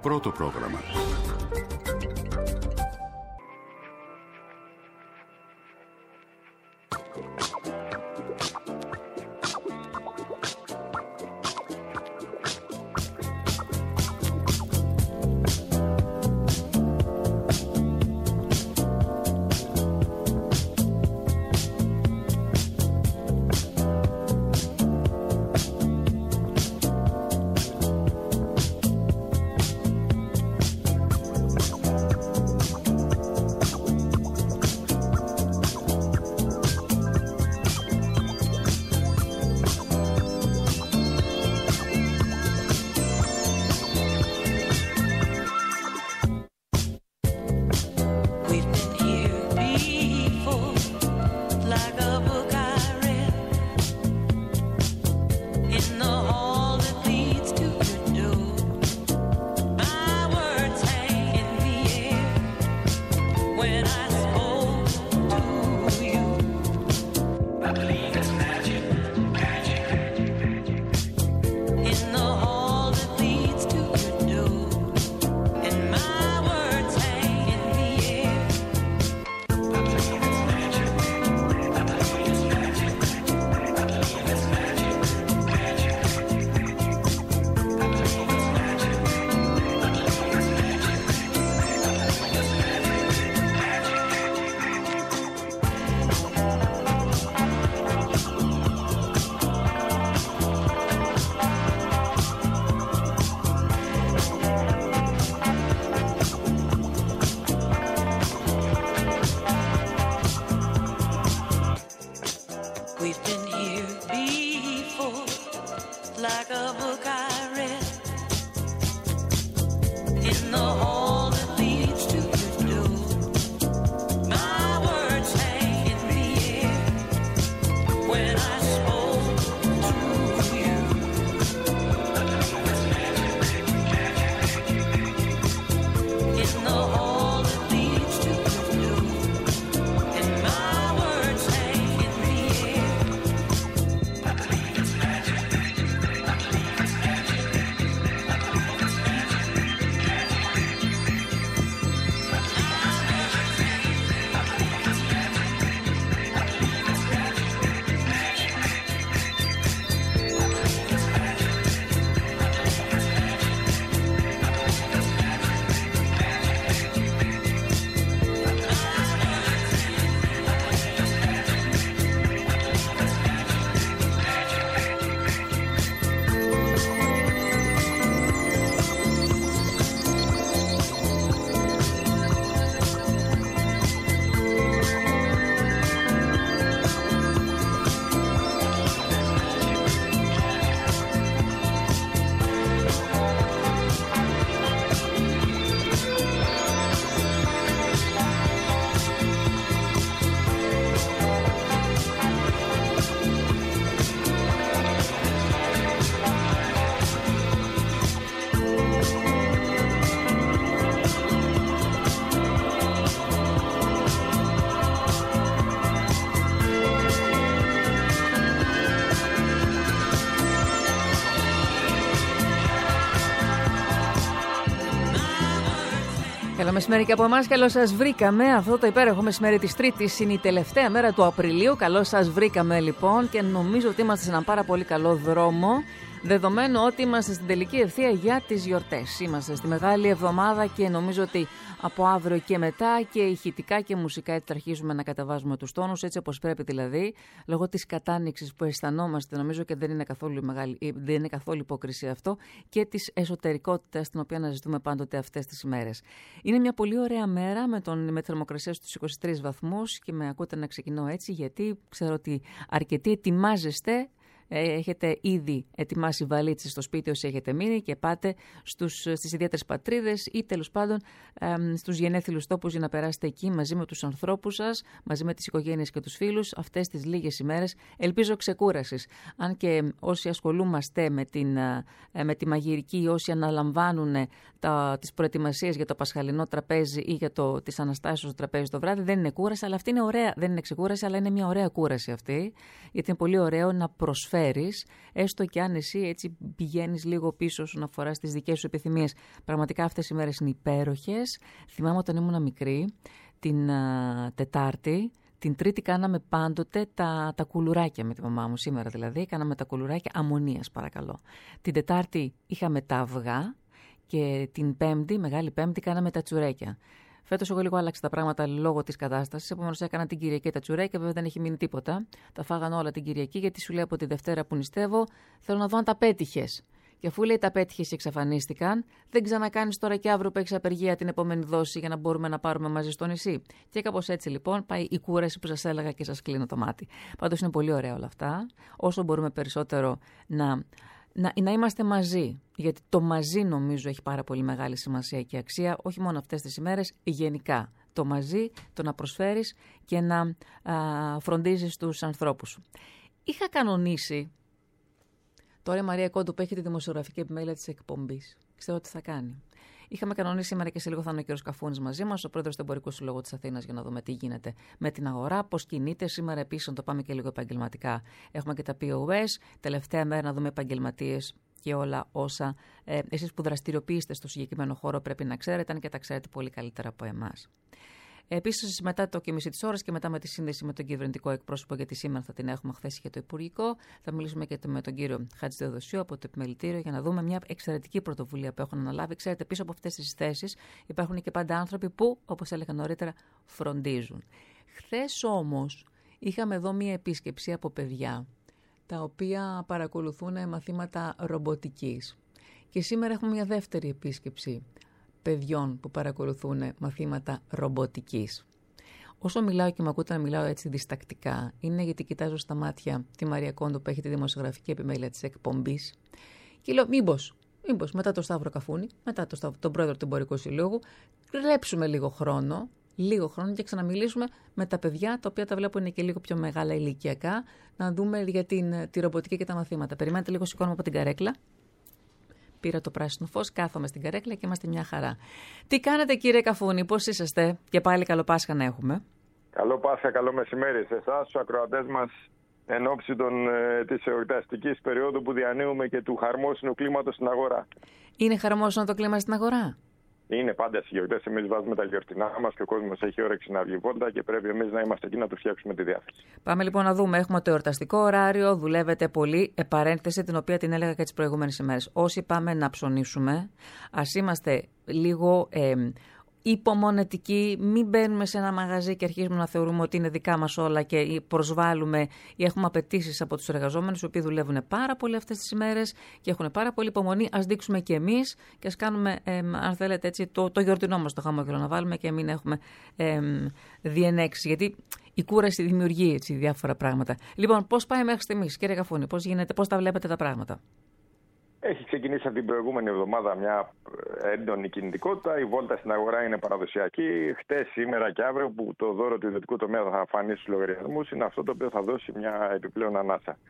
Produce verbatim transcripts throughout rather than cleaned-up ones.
πρώτο πρόγραμμα. Καλό μεσημέρι και από εμάς. Καλώς σας βρήκαμε. Αυτό το υπέροχο μεσημέρι της Τρίτης είναι η τελευταία μέρα του Απριλίου. Καλώς σας βρήκαμε λοιπόν και νομίζω ότι είμαστε σε έναν πάρα πολύ καλό δρόμο. Δεδομένου ότι είμαστε στην τελική ευθεία για τις γιορτές. Είμαστε στη Μεγάλη Εβδομάδα και νομίζω ότι από αύριο και μετά και ηχητικά και μουσικά έτσι θα αρχίσουμε να καταβάζουμε τους τόνους, έτσι όπως πρέπει δηλαδή, λόγω της κατάνοιξης που αισθανόμαστε, νομίζω και δεν είναι καθόλου, μεγάλη, δεν είναι καθόλου υπόκριση αυτό, και της εσωτερικότητας την οποία αναζητούμε πάντοτε αυτές τις ημέρες. Είναι μια πολύ ωραία μέρα με, τον, με θερμοκρασία στους είκοσι τρεις βαθμούς και με ακούτε να ξεκινώ έτσι, γιατί ξέρω ότι αρκετοί ετοιμάζεστε. Έχετε ήδη ετοιμάσει βαλίτσες στο σπίτι όσοι έχετε μείνει και πάτε στους, στις ιδιαίτερες πατρίδες ή τέλος πάντων ε, στους γενέθλιους τόπους για να περάσετε εκεί μαζί με τους ανθρώπους σας, μαζί με τις οικογένειες και τους φίλους αυτές τις λίγες ημέρες, ελπίζω ξεκούρασης. Αν και όσοι ασχολούμαστε με, την, ε, με τη μαγειρική, όσοι αναλαμβάνουν τα, τις προετοιμασίες για το πασχαλινό τραπέζι ή για το, τις Αναστάσεις στο τραπέζι το βράδυ, δεν είναι κούραση, αλλά αυτή είναι ωραία, δεν είναι ξεκούραση, αλλά είναι μια ωραία κούραση αυτή, γιατί είναι πολύ ωραίο να προσφέρει προσφέρεις, έστω και αν εσύ έτσι πηγαίνεις λίγο πίσω όσον αφορά στις δικές σου επιθυμίες. Πραγματικά αυτές οι μέρες είναι υπέροχες. Θυμάμαι όταν ήμουν μικρή, την α, Τετάρτη, την Τρίτη κάναμε πάντοτε τα, τα κουλουράκια με τη μαμά μου, σήμερα δηλαδή, κάναμε τα κουλουράκια αμμονίας παρακαλώ. Την Τετάρτη είχαμε τα αυγά και την Πέμπτη, Μεγάλη Πέμπτη, κάναμε τα τσουρέκια. Φέτος εγώ λίγο άλλαξε τα πράγματα λόγω της κατάστασης. Επομένως έκανα την Κυριακή τα τσουρέκια, βέβαια δεν έχει μείνει τίποτα. Τα φάγανε όλα την Κυριακή, γιατί σου λέει από τη Δευτέρα που νηστεύω, θέλω να δω αν τα πέτυχες. Και αφού λέει τα πέτυχες και εξαφανίστηκαν, δεν ξανακάνεις τώρα και αύριο που έχεις απεργία την επόμενη δόση για να μπορούμε να πάρουμε μαζί στο νησί. Και κάπως έτσι λοιπόν πάει η κούραση που σας έλεγα και σας κλείνω το μάτι. Πάντως είναι πολύ ωραία όλα αυτά. Όσο μπορούμε περισσότερο να. Να, να είμαστε μαζί, γιατί το μαζί νομίζω έχει πάρα πολύ μεγάλη σημασία και αξία, όχι μόνο αυτές τις ημέρες, γενικά. Το μαζί, το να προσφέρεις και να α, φροντίζεις τους ανθρώπους σου. Είχα κανονίσει, τώρα η Μαρία Κόντου που έχει τη δημοσιογραφική επιμέλεια της εκπομπής, ξέρω τι θα κάνει. Είχαμε κανονίσει σήμερα και σε λίγο θα είναι ο κ. Καφούνης μαζί μας, ο πρόεδρος του Εμπορικού Συλλόγου της Αθήνας, για να δούμε τι γίνεται με την αγορά, πώς κινείται. Σήμερα επίσης να το πάμε και λίγο επαγγελματικά. Έχουμε και τα πι ο ες, τελευταία μέρα να δούμε επαγγελματίες και όλα όσα ε, εσείς που δραστηριοποιείστε στο συγκεκριμένο χώρο πρέπει να ξέρετε, αν και τα ξέρετε πολύ καλύτερα από εμάς. Επίσης, μετά το και μισή της ώρας και μετά με τη σύνδεση με τον κυβερνητικό εκπρόσωπο, γιατί σήμερα θα την έχουμε, χθες είχε το Υπουργικό, θα μιλήσουμε και με τον κύριο Χατζηδεοδοσίου από το Επιμελητήριο για να δούμε μια εξαιρετική πρωτοβουλία που έχουν αναλάβει. Ξέρετε, πίσω από αυτές τις θέσεις υπάρχουν και πάντα άνθρωποι που, όπως έλεγα νωρίτερα, φροντίζουν. Χθες όμως είχαμε εδώ μια επίσκεψη από παιδιά τα οποία παρακολουθούν μαθήματα ρομποτικής. Και σήμερα έχουμε μια δεύτερη επίσκεψη παιδιών που παρακολουθούν μαθήματα ρομποτικής. Όσο μιλάω και με ακούτε να μιλάω έτσι διστακτικά, είναι γιατί κοιτάζω στα μάτια τη Μαρία Κόντου που έχει τη δημοσιογραφική επιμέλεια της εκπομπής και λέω μήπως, μήπως μετά το Σταύρο Καφούνη, μετά το Σταύρο, τον πρόεδρο του Εμπορικού Συλλόγου, κλέψουμε λίγο χρόνο, λίγο χρόνο και ξαναμιλήσουμε με τα παιδιά, τα οποία τα βλέπω είναι και λίγο πιο μεγάλα ηλικιακά, να δούμε για την, τη ρομποτική και τα μαθήματα. Περιμένετε λίγο, σηκώνομαι από την καρέκλα. Πήρα το πράσινο φως, κάθομαι στην καρέκλα και είμαστε μια χαρά. Τι κάνετε κύριε Καφούνη, πώς είσαστε? Και πάλι καλό Πάσχα να έχουμε. Καλό Πάσχα, καλό μεσημέρι σε εσάς, στους ακροατές μας, εν ώψη των, ε, της εορταστικής περίοδου που διανύουμε και του χαρμόσυνου κλίματος στην αγορά. Είναι χαρμόσυνο το κλίμα στην αγορά? Είναι πάντα στις γιορτές. Εμείς βάζουμε τα γιορτινά μας και ο κόσμος έχει όρεξη να βγει βόλτα και πρέπει εμείς να είμαστε εκεί να του φτιάξουμε τη διάθεση. Πάμε λοιπόν να δούμε. Έχουμε το εορταστικό ωράριο, δουλεύετε πολύ. Ε, παρένθεση την οποία την έλεγα και τις προηγούμενες ημέρες. Όσοι πάμε να ψωνίσουμε, ας είμαστε λίγο ε, υπομονετικοί, μην μπαίνουμε σε ένα μαγαζί και αρχίζουμε να θεωρούμε ότι είναι δικά μας όλα και προσβάλλουμε ή έχουμε απαιτήσεις από τους εργαζόμενους, οι οποίοι δουλεύουν πάρα πολύ αυτές τις ημέρες και έχουν πάρα πολύ υπομονή. Ας δείξουμε και εμείς και ας κάνουμε, ε, αν θέλετε, έτσι, το, το γιορτινό μας το χαμόγελο να βάλουμε και μην έχουμε ε, διενέξεις. Γιατί η κούραση δημιουργεί έτσι, διάφορα πράγματα. Λοιπόν, πώς πάει μέχρι στιγμής, κύριε Καφούνη, πώς γίνεται, πώς τα βλέπετε τα πράγματα? Έχει ξεκινήσει από την προηγούμενη εβδομάδα μια έντονη κινητικότητα. Η βόλτα στην αγορά είναι παραδοσιακή. Χτες, σήμερα και αύριο που το δώρο του ιδιωτικού τομέα θα φανεί στους λογαριασμούς είναι αυτό το οποίο θα δώσει μια επιπλέον ανάσα.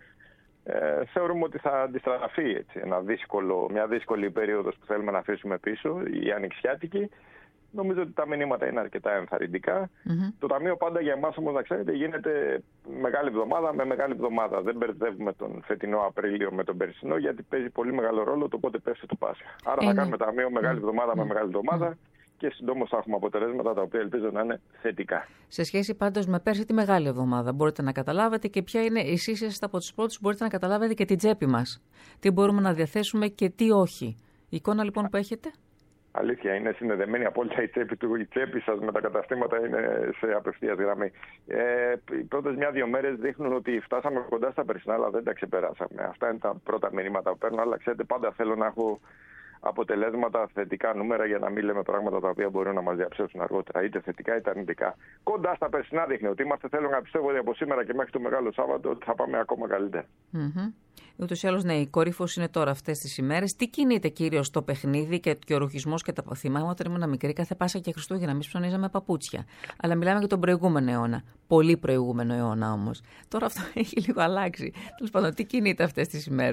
Ε, θεωρούμε ότι θα αντιστραφεί έτσι, ένα δύσκολο, μια δύσκολη περίοδος που θέλουμε να αφήσουμε πίσω, η ανοιξιάτικη. Νομίζω ότι τα μηνύματα είναι αρκετά ενθαρρυντικά. Mm-hmm. Το Ταμείο πάντα για εμάς όμως, να ξέρετε, γίνεται μεγάλη εβδομάδα με μεγάλη εβδομάδα. Δεν μπερδεύουμε τον φετινό Απρίλιο με τον περσινό, γιατί παίζει πολύ μεγάλο ρόλο το πότε πέφτει το Πάσχα. Άρα είναι. Θα κάνουμε Ταμείο μεγάλη εβδομάδα mm-hmm. με μεγάλη εβδομάδα mm-hmm. και συντόμως θα έχουμε αποτελέσματα τα οποία ελπίζω να είναι θετικά. Σε σχέση πάντως με πέρσι τη μεγάλη εβδομάδα, μπορείτε να καταλάβετε και ποια είναι, εσείς είστε από τους πρώτους, μπορείτε να καταλάβετε και την τσέπη μας. Τι μπορούμε να διαθέσουμε και τι όχι. Η εικόνα λοιπόν που έχετε. Αλήθεια, είναι συνδεδεμένη απόλυτα η τσέπη του. Η τσέπη σας με τα καταστήματα είναι σε απευθείας γραμμή. Ε, οι πρώτες μια-δύο μέρες δείχνουν ότι φτάσαμε κοντά στα περσινά, αλλά δεν τα ξεπεράσαμε. Αυτά είναι τα πρώτα μηνύματα που παίρνω. Αλλά ξέρετε, πάντα θέλω να έχω αποτελέσματα, θετικά νούμερα, για να μην λέμε πράγματα τα οποία μπορούν να μας διαψεύσουν αργότερα, είτε θετικά είτε αρνητικά. Κοντά στα περσινά δείχνει ότι είμαστε. Θέλω να πιστεύω ότι από σήμερα και μέχρι το Μεγάλο Σάββατο ότι θα πάμε ακόμα καλύτερα. Mm-hmm. Ούτως ή άλλως, ναι, η κορύφωση είναι τώρα αυτές τις ημέρες. Τι κινείται κύριος στο παιχνίδι και, και ο ρουχισμός και τα θυμάμαι όταν ήμουν μικρή, κάθε Πάσχα και Χριστούγεννα, εμείς ψωνίζαμε παπούτσια. Αλλά μιλάμε για τον προηγούμενο αιώνα. Πολύ προηγούμενο αιώνα όμως. Τώρα αυτό έχει λίγο αλλάξει. Τέλος πάντων, τι κινείται αυτές τις ημέρες?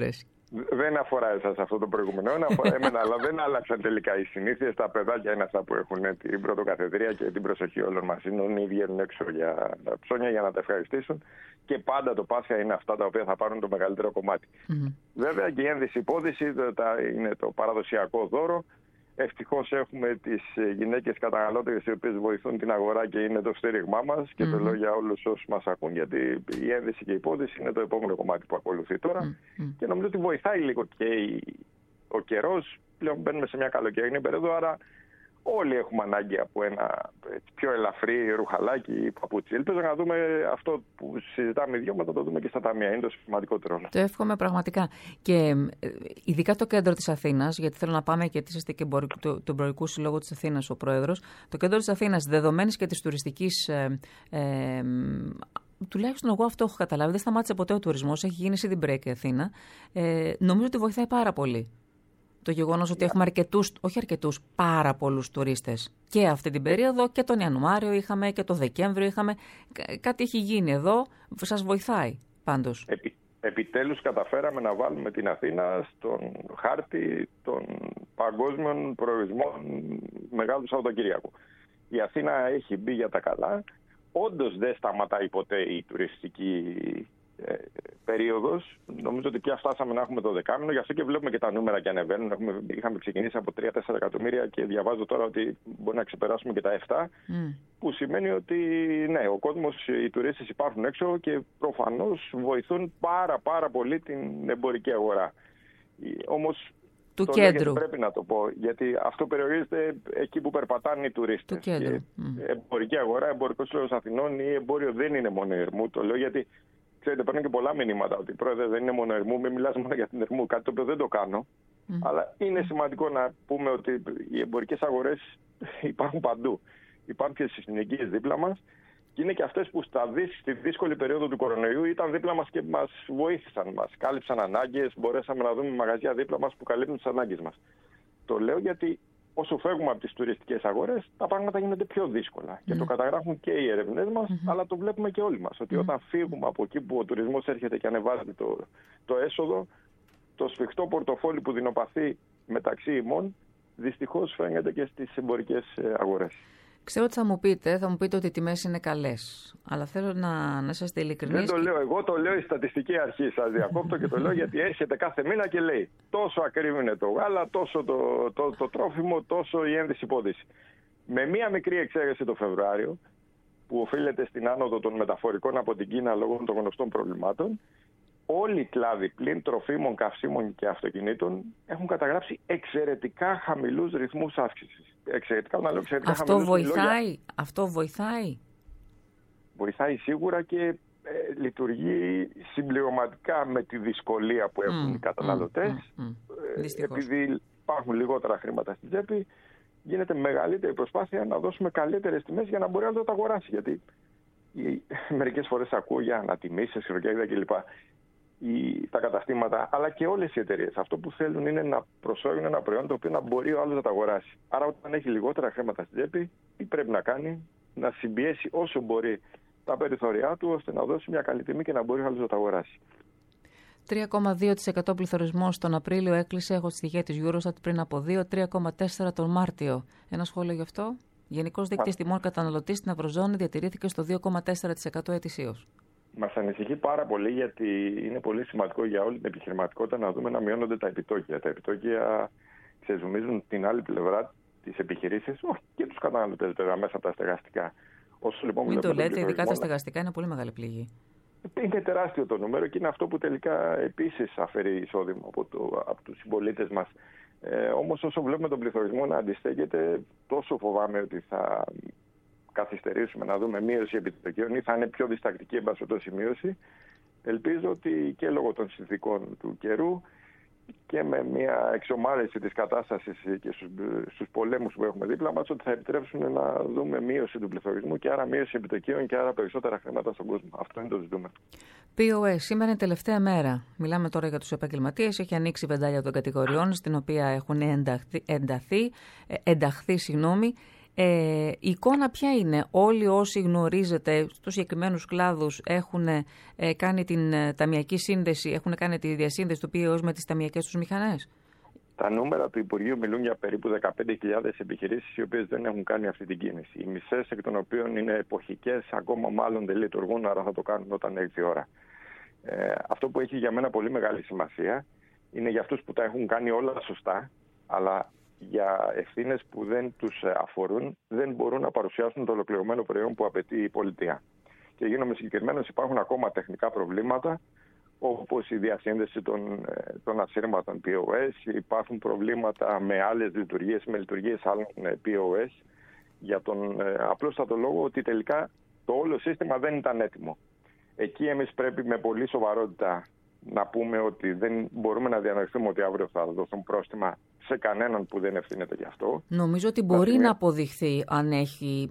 Δεν αφορά εσάς αυτό το προηγούμενο, αφορά εμένα, αλλά δεν άλλαξαν τελικά οι συνήθειες. Τα παιδάκια είναι αυτά που έχουν την πρωτοκαθεδρία και την προσοχή όλων μας. Είναι βγαίνουν έξω για ψώνια για να τα ευχαριστήσουν και πάντα το Πάσχα είναι αυτά τα οποία θα πάρουν το μεγαλύτερο κομμάτι. Mm-hmm. Βέβαια και η ένδυση υπόδυση είναι το παραδοσιακό δώρο. Ευτυχώς έχουμε τις γυναίκες καταναλώτριες οι οποίες βοηθούν την αγορά και είναι το στήριγμά μας και mm-hmm. το λέω για όλους όσους μας ακούν, γιατί η ένδυση και η υπόδυση είναι το επόμενο κομμάτι που ακολουθεί τώρα mm-hmm. και νομίζω ότι βοηθάει λίγο και ο καιρός. Πλέον μπαίνουμε σε μια καλοκαιρινή περίοδο, άρα όλοι έχουμε ανάγκη από ένα πιο ελαφρύ ρουχαλάκι ή παπούτσι. Ελπίζω να δούμε αυτό που συζητάμε οι δυο, να το δούμε και στα ταμεία. Είναι το σημαντικότερο. Το εύχομαι πραγματικά. Και ειδικά το κέντρο της Αθήνας, γιατί θέλω να πάμε και γιατί είστε και του Εμπορικού Συλλόγου της Αθήνας ο πρόεδρος. Το κέντρο της Αθήνας, δεδομένης και της τουριστικής. Ε, ε, τουλάχιστον εγώ αυτό έχω καταλάβει. Δεν σταμάτησε ποτέ ο τουρισμός. Έχει γίνει ήδη break η Αθήνα. Ε, νομίζω ότι βοηθάει πάρα πολύ. Το γεγονός ότι έχουμε αρκετούς, όχι αρκετούς, πάρα πολλούς τουρίστες και αυτή την περίοδο και τον Ιανουάριο είχαμε και τον Δεκέμβριο είχαμε. Κάτι έχει γίνει εδώ, σας βοηθάει πάντως. Επι, επιτέλους καταφέραμε να βάλουμε την Αθήνα στον χάρτη των παγκόσμιων προορισμών Μεγάλου Σαββατοκύριακου. Η Αθήνα έχει μπει για τα καλά. Όντως δεν σταματάει ποτέ η τουριστική Ε, περίοδος. Νομίζω ότι πια φτάσαμε να έχουμε το δεκάμηνο, γι' αυτό και βλέπουμε και τα νούμερα και ανεβαίνουν. Έχουμε, είχαμε ξεκινήσει από τρία τέσσερα εκατομμύρια και διαβάζω τώρα ότι μπορεί να ξεπεράσουμε και τα επτά, mm. που σημαίνει ότι ναι, ο κόσμος, οι τουρίστες υπάρχουν έξω και προφανώς βοηθούν πάρα πάρα πολύ την εμπορική αγορά. Όμως του το κέντρου. Πρέπει να το πω, γιατί αυτό περιορίζεται εκεί που περπατάνε οι τουρίστες. Του κέντρου. Mm. Εμπορική αγορά, εμπορικός σύλλογος Αθηνών ή εμπόριο δεν είναι μόνο Ερμού. Το λέω γιατί ξέρετε, παίρνω και πολλά μηνύματα ότι πρόεδρε δεν είναι μόνο Ερμού, μην μιλάς μόνο για την Ερμού, κάτι το οποίο δεν το κάνω. Mm. Αλλά είναι σημαντικό να πούμε ότι οι εμπορικές αγορές υπάρχουν παντού. Υπάρχουν και στις συνοικίες δίπλα μας και είναι και αυτές που στα, στη δύσκολη περίοδο του κορονοϊού ήταν δίπλα μας και μας βοήθησαν, μας κάλυψαν ανάγκες, μπορέσαμε να δούμε μαγαζιά δίπλα μας που καλύπτουν τις ανάγκες μας. Το λέω γιατί όσο φεύγουμε από τις τουριστικές αγορές, τα πράγματα γίνονται πιο δύσκολα. Mm. Και το καταγράφουν και οι ερευνές μας, mm-hmm. αλλά το βλέπουμε και όλοι μας. Ότι mm. όταν φύγουμε από εκεί που ο τουρισμός έρχεται και ανεβάζει το, το έσοδο, το σφιχτό πορτοφόλι που δεινοπαθεί μεταξύ ημών, δυστυχώς φαίνεται και στις εμπορικές αγορές. Ξέρω ότι θα μου πείτε, θα μου πείτε ότι οι τιμές είναι καλές. Αλλά θέλω να, να είσαστε ειλικρινείς. Δεν το λέω εγώ, το λέω η στατιστική αρχή. Σας διακόπτω και το λέω γιατί έρχεται κάθε μήνα και λέει τόσο ακριβή είναι το γάλα, τόσο το, το, το, το τρόφιμο, τόσο η ένδυση υπόδυση. Με μία μικρή εξαίρεση το Φεβρουάριο, που οφείλεται στην άνοδο των μεταφορικών από την Κίνα λόγω των γνωστών προβλημάτων, όλοι οι κλάδοι πλην τροφίμων, καυσίμων και αυτοκινήτων έχουν καταγράψει εξαιρετικά χαμηλούς ρυθμούς αύξησης. Εξαιρετικά, να λέω εξαιρετικά αυτό χαμηλούς βοηθάει, αυτό βοηθάει. Βοηθάει σίγουρα και ε, λειτουργεί συμπληρωματικά με τη δυσκολία που έχουν mm, οι καταναλωτές. Mm, mm, mm. Ε, επειδή υπάρχουν λιγότερα χρήματα στην τσέπη, γίνεται μεγαλύτερη προσπάθεια να δώσουμε καλύτερες τιμές για να μπορεί να το αγοράσει. Γιατί μερικές φορές ακούω για ανατιμήσεις, χειροκέρδια κλπ. Οι, τα καταστήματα, αλλά και όλες οι εταιρείες. Αυτό που θέλουν είναι να προσφέρουν ένα προϊόν το οποίο να μπορεί ο άλλος να το αγοράσει. Άρα, όταν έχει λιγότερα χρήματα στην τσέπη, τι πρέπει να κάνει? Να συμπιέσει όσο μπορεί τα περιθώριά του, ώστε να δώσει μια καλή τιμή και να μπορεί ο άλλος να το αγοράσει. τρία κόμμα δύο τοις εκατό πληθωρισμός τον Απρίλιο έκλεισε, έχω τη στοιχεία της Eurostat πριν από δύο, τρία κόμμα τέσσερα τον Μάρτιο. Ένα σχόλιο γι' αυτό? Γενικός δείκτης τιμών καταναλωτή στην Ευρωζώνη διατηρήθηκε στο δύο κόμμα τέσσερα τοις εκατό ετησίως. Μας ανησυχεί πάρα πολύ γιατί είναι πολύ σημαντικό για όλη την επιχειρηματικότητα να δούμε να μειώνονται τα επιτόκια. Τα επιτόκια ξεζουμίζουν την άλλη πλευρά της επιχειρήσης, όχι και τους καταναλωτές βέβαια μέσα από τα στεγαστικά. Όσο, λοιπόν, μην το λέτε, ειδικά τα στεγαστικά είναι πολύ μεγάλη πληγή. Είναι τεράστιο το νούμερο και είναι αυτό που τελικά επίσης αφαιρεί εισόδημα από, το, από τους συμπολίτες μας. Ε, όμως όσο βλέπουμε τον πληθωρισμό να αντιστέκεται, τόσο φοβάμαι ότι θα καθυστερήσουμε να δούμε μείωση επιτοκίων ή θα είναι πιο διστακτική εμπασχετός η μείωση. Ελπίζω ότι και λόγω των συνθηκών του καιρού και με μια εξομάλυνση της κατάστασης και στους, στους πολέμους που έχουμε δίπλα μας, ότι θα επιτρέψουν να δούμε μείωση του πληθωρισμού και άρα μείωση επιτοκίων και άρα περισσότερα χρήματα στον κόσμο. Αυτό είναι το ζητούμενο. πι ο ες, σήμερα είναι τελευταία μέρα. Μιλάμε τώρα για τους επαγγελματίες. Έχει ανοίξει η βεντάλια των κατηγοριών, στην οποία έχουν ενταχθεί, ενταχθεί, ενταχθεί συγγνώμη. Ε, η εικόνα ποια είναι? Όλοι όσοι γνωρίζετε στους συγκεκριμένους κλάδους έχουν ε, κάνει την ε, ταμιακή σύνδεση, έχουν κάνει τη διασύνδεση του πι ι ο με τις ταμιακές τους μηχανές? Τα νούμερα του Υπουργείου μιλούν για περίπου δεκαπέντε χιλιάδες επιχειρήσεις οι οποίες δεν έχουν κάνει αυτή την κίνηση. Οι μισές εκ των οποίων είναι εποχικές, ακόμα μάλλον δεν λειτουργούν, άρα θα το κάνουν όταν έρθει η ώρα. Ε, αυτό που έχει για μένα πολύ μεγάλη σημασία είναι για αυτούς που τα έχουν κάνει όλα σωστά, αλλά για ευθύνες που δεν τους αφορούν, δεν μπορούν να παρουσιάσουν το ολοκληρωμένο προϊόν που απαιτεί η πολιτεία. Και γίνομαι συγκεκριμένος, υπάρχουν ακόμα τεχνικά προβλήματα, όπως η διασύνδεση των, των ασύρματων πι ο ες, υπάρχουν προβλήματα με άλλες λειτουργίες, με λειτουργίες άλλων πι ο ες, για τον ε, απλούστατο λόγο ότι τελικά το όλο σύστημα δεν ήταν έτοιμο. Εκεί εμείς πρέπει με πολύ σοβαρότητα να πούμε ότι δεν μπορούμε να διανοηθούμε ότι αύριο θα δοθούν πρόστιμα σε κανέναν που δεν ευθύνεται γι' αυτό. Νομίζω ότι μπορεί είναι... να αποδειχθεί αν, έχει,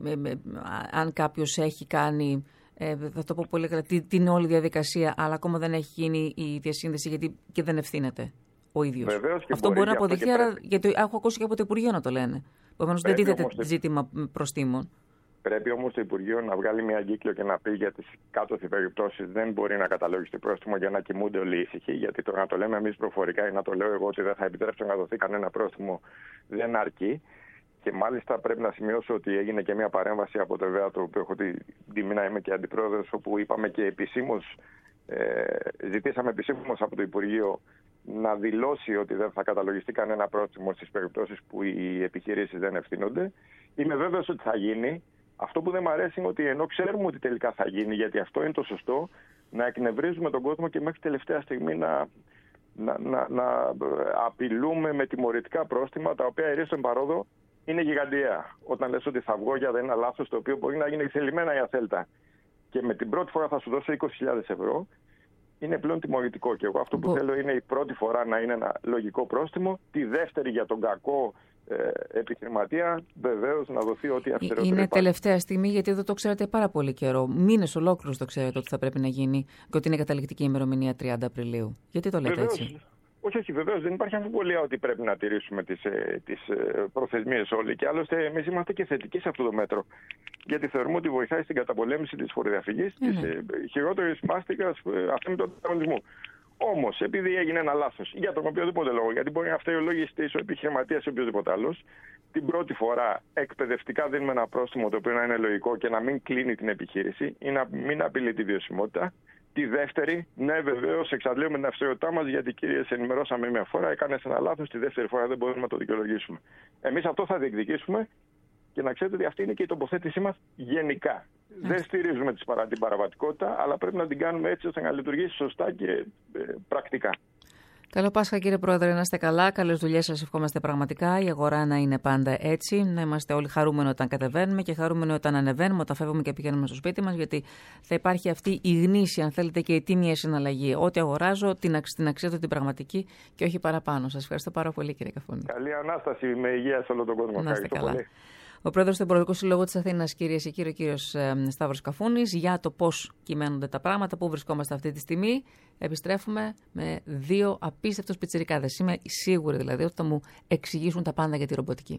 αν κάποιος έχει κάνει, ε, θα το πω πολύ καλά, την όλη διαδικασία, αλλά ακόμα δεν έχει γίνει η διασύνδεση γιατί και δεν ευθύνεται ο ίδιος. Αυτό μπορεί, μπορεί να αποδειχθεί, άρα, γιατί έχω ακούσει και από το Υπουργείο να το λένε. Επομένως δεν τίθεται ζήτημα προστίμων. Πρέπει όμως το Υπουργείο να βγάλει μια εγκύκλιο και να πει για τις κάτωθι περιπτώσεις δεν μπορεί να καταλογιστεί πρόστιμο για να κοιμούνται όλοι ήσυχοι. Γιατί το να το λέμε εμείς προφορικά ή να το λέω εγώ ότι δεν θα επιτρέψω να δοθεί κανένα πρόστιμο δεν αρκεί. Και μάλιστα πρέπει να σημειώσω ότι έγινε και μια παρέμβαση από το ΕΒΕΑ, το οποίο έχω την τιμή να είμαι και αντιπρόεδρος, όπου είπαμε και επισήμως, ε, ζητήσαμε επισήμως από το Υπουργείο να δηλώσει ότι δεν θα καταλογιστεί κανένα πρόστιμο στις περιπτώσεις που οι επιχειρήσεις δεν ευθύνονται. Είμαι βέβαιος ότι θα γίνει. Αυτό που δεν μου αρέσει είναι ότι ενώ ξέρουμε ότι τελικά θα γίνει, γιατί αυτό είναι το σωστό, να εκνευρίζουμε τον κόσμο και μέχρι τελευταία στιγμή να, να, να, να απειλούμε με τιμωρητικά πρόστιμα, τα οποία ερίστον παρόδο είναι γιγαντιαία. Όταν λες ότι θα βγω για ένα λάθος το οποίο μπορεί να γίνει θελημένα ή αθέλτα και με την πρώτη φορά θα σου δώσω είκοσι χιλιάδες ευρώ, είναι πλέον τιμωρητικό. Και εγώ αυτό που Μπο... θέλω είναι η πρώτη φορά να είναι ένα λογικό πρόστιμο, τη δεύτερη για τον κακό ε, επιχειρηματία βεβαίως να δοθεί ό,τι αυστηρότερο είναι υπάρχει. Τελευταία στιγμή, γιατί εδώ το ξέρετε πάρα πολύ καιρό. Μήνες ολόκληρους το ξέρετε ότι θα πρέπει να γίνει και ότι είναι καταληκτική ημερομηνία τριάντα Απριλίου. Γιατί το λέτε βεβαίως. έτσι? Όχι, όχι, βεβαίως δεν υπάρχει αμφιβολία ότι πρέπει να τηρήσουμε τις, ε, τις ε, προθεσμίες όλοι. Και άλλωστε εμείς είμαστε και θετικοί σε αυτό το μέτρο. Γιατί θεωρούμε ότι βοηθάει στην καταπολέμηση της φοροδιαφυγής, mm-hmm. της ε, χειρότερης μάστιγας ε, αθέμητου ανταγωνισμού. Όμως, επειδή έγινε ένα λάθος, για τον οποιοδήποτε λόγο, γιατί μπορεί να φταίει ο λόγιστης, ο επιχειρηματίας ή οποιοδήποτε άλλος, την πρώτη φορά εκπαιδευτικά δίνουμε ένα πρόστιμο το οποίο να είναι λογικό και να μην κλείνει την επιχείρηση ή να μην απειλεί τη βιωσιμότητα. Τη δεύτερη, ναι, βεβαίως εξαντλούμε την αυστηρότητά μας, γιατί κύριε, σε ενημερώσαμε μια φορά, έκανες ένα λάθος, τη δεύτερη φορά δεν μπορούμε να το δικαιολογήσουμε. Εμείς αυτό θα διεκδικήσουμε και να ξέρετε ότι αυτή είναι και η τοποθέτησή μας γενικά. Mm. Δεν στηρίζουμε την παραβατικότητα, αλλά πρέπει να την κάνουμε έτσι ώστε να λειτουργήσει σωστά και ε, πρακτικά. Καλό Πάσχα κύριε Πρόεδρε, να είστε καλά. Καλές δουλειές σας ευχόμαστε πραγματικά. Η αγορά να είναι πάντα έτσι. Να είμαστε όλοι χαρούμενοι όταν κατεβαίνουμε και χαρούμενοι όταν ανεβαίνουμε, όταν φεύγουμε και πηγαίνουμε στο σπίτι μας. Γιατί θα υπάρχει αυτή η γνήσια, αν θέλετε, και η τίμια συναλλαγή. Ό,τι αγοράζω, την, αξ, την αξία του την πραγματική και όχι παραπάνω. Σας ευχαριστώ πάρα πολύ κύριε Καφούνη. Καλή Ανάσταση, με υγεία σε όλο τον κόσμο. Να είστε καλά. Πολύ. Ο πρόεδρος του Εμπορικού Συλλόγου της Αθήνας, κυρίες και κύριοι, ο κύριος Σταύρος Καφούνης, για το πώς κυμαίνονται τα πράγματα, πού βρισκόμαστε αυτή τη στιγμή. Επιστρέφουμε με δύο απίστευτους πιτσιρικάδες. Είμαι σίγουρη δηλαδή ότι θα μου εξηγήσουν τα πάντα για τη ρομποτική.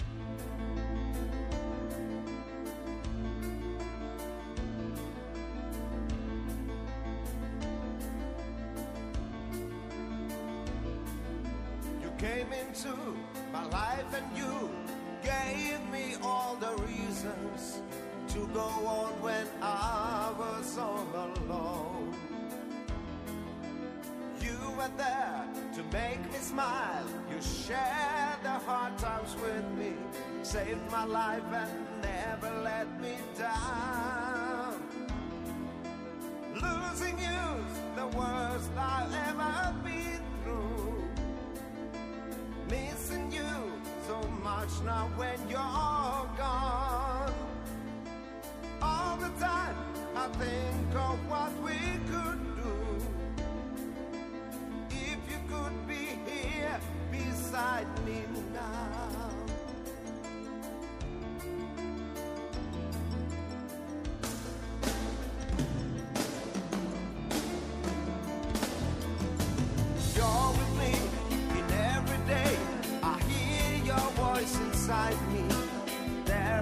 Gave me all the reasons to go on when I was all alone. You were there to make me smile. You shared the hard times with me, saved my life and never let me down. Losing you's the worst I've ever been through. Missing you so much now when you're gone. All the time I think of what we could do. If you could be here beside me now. You're with me in every day. Inside me, there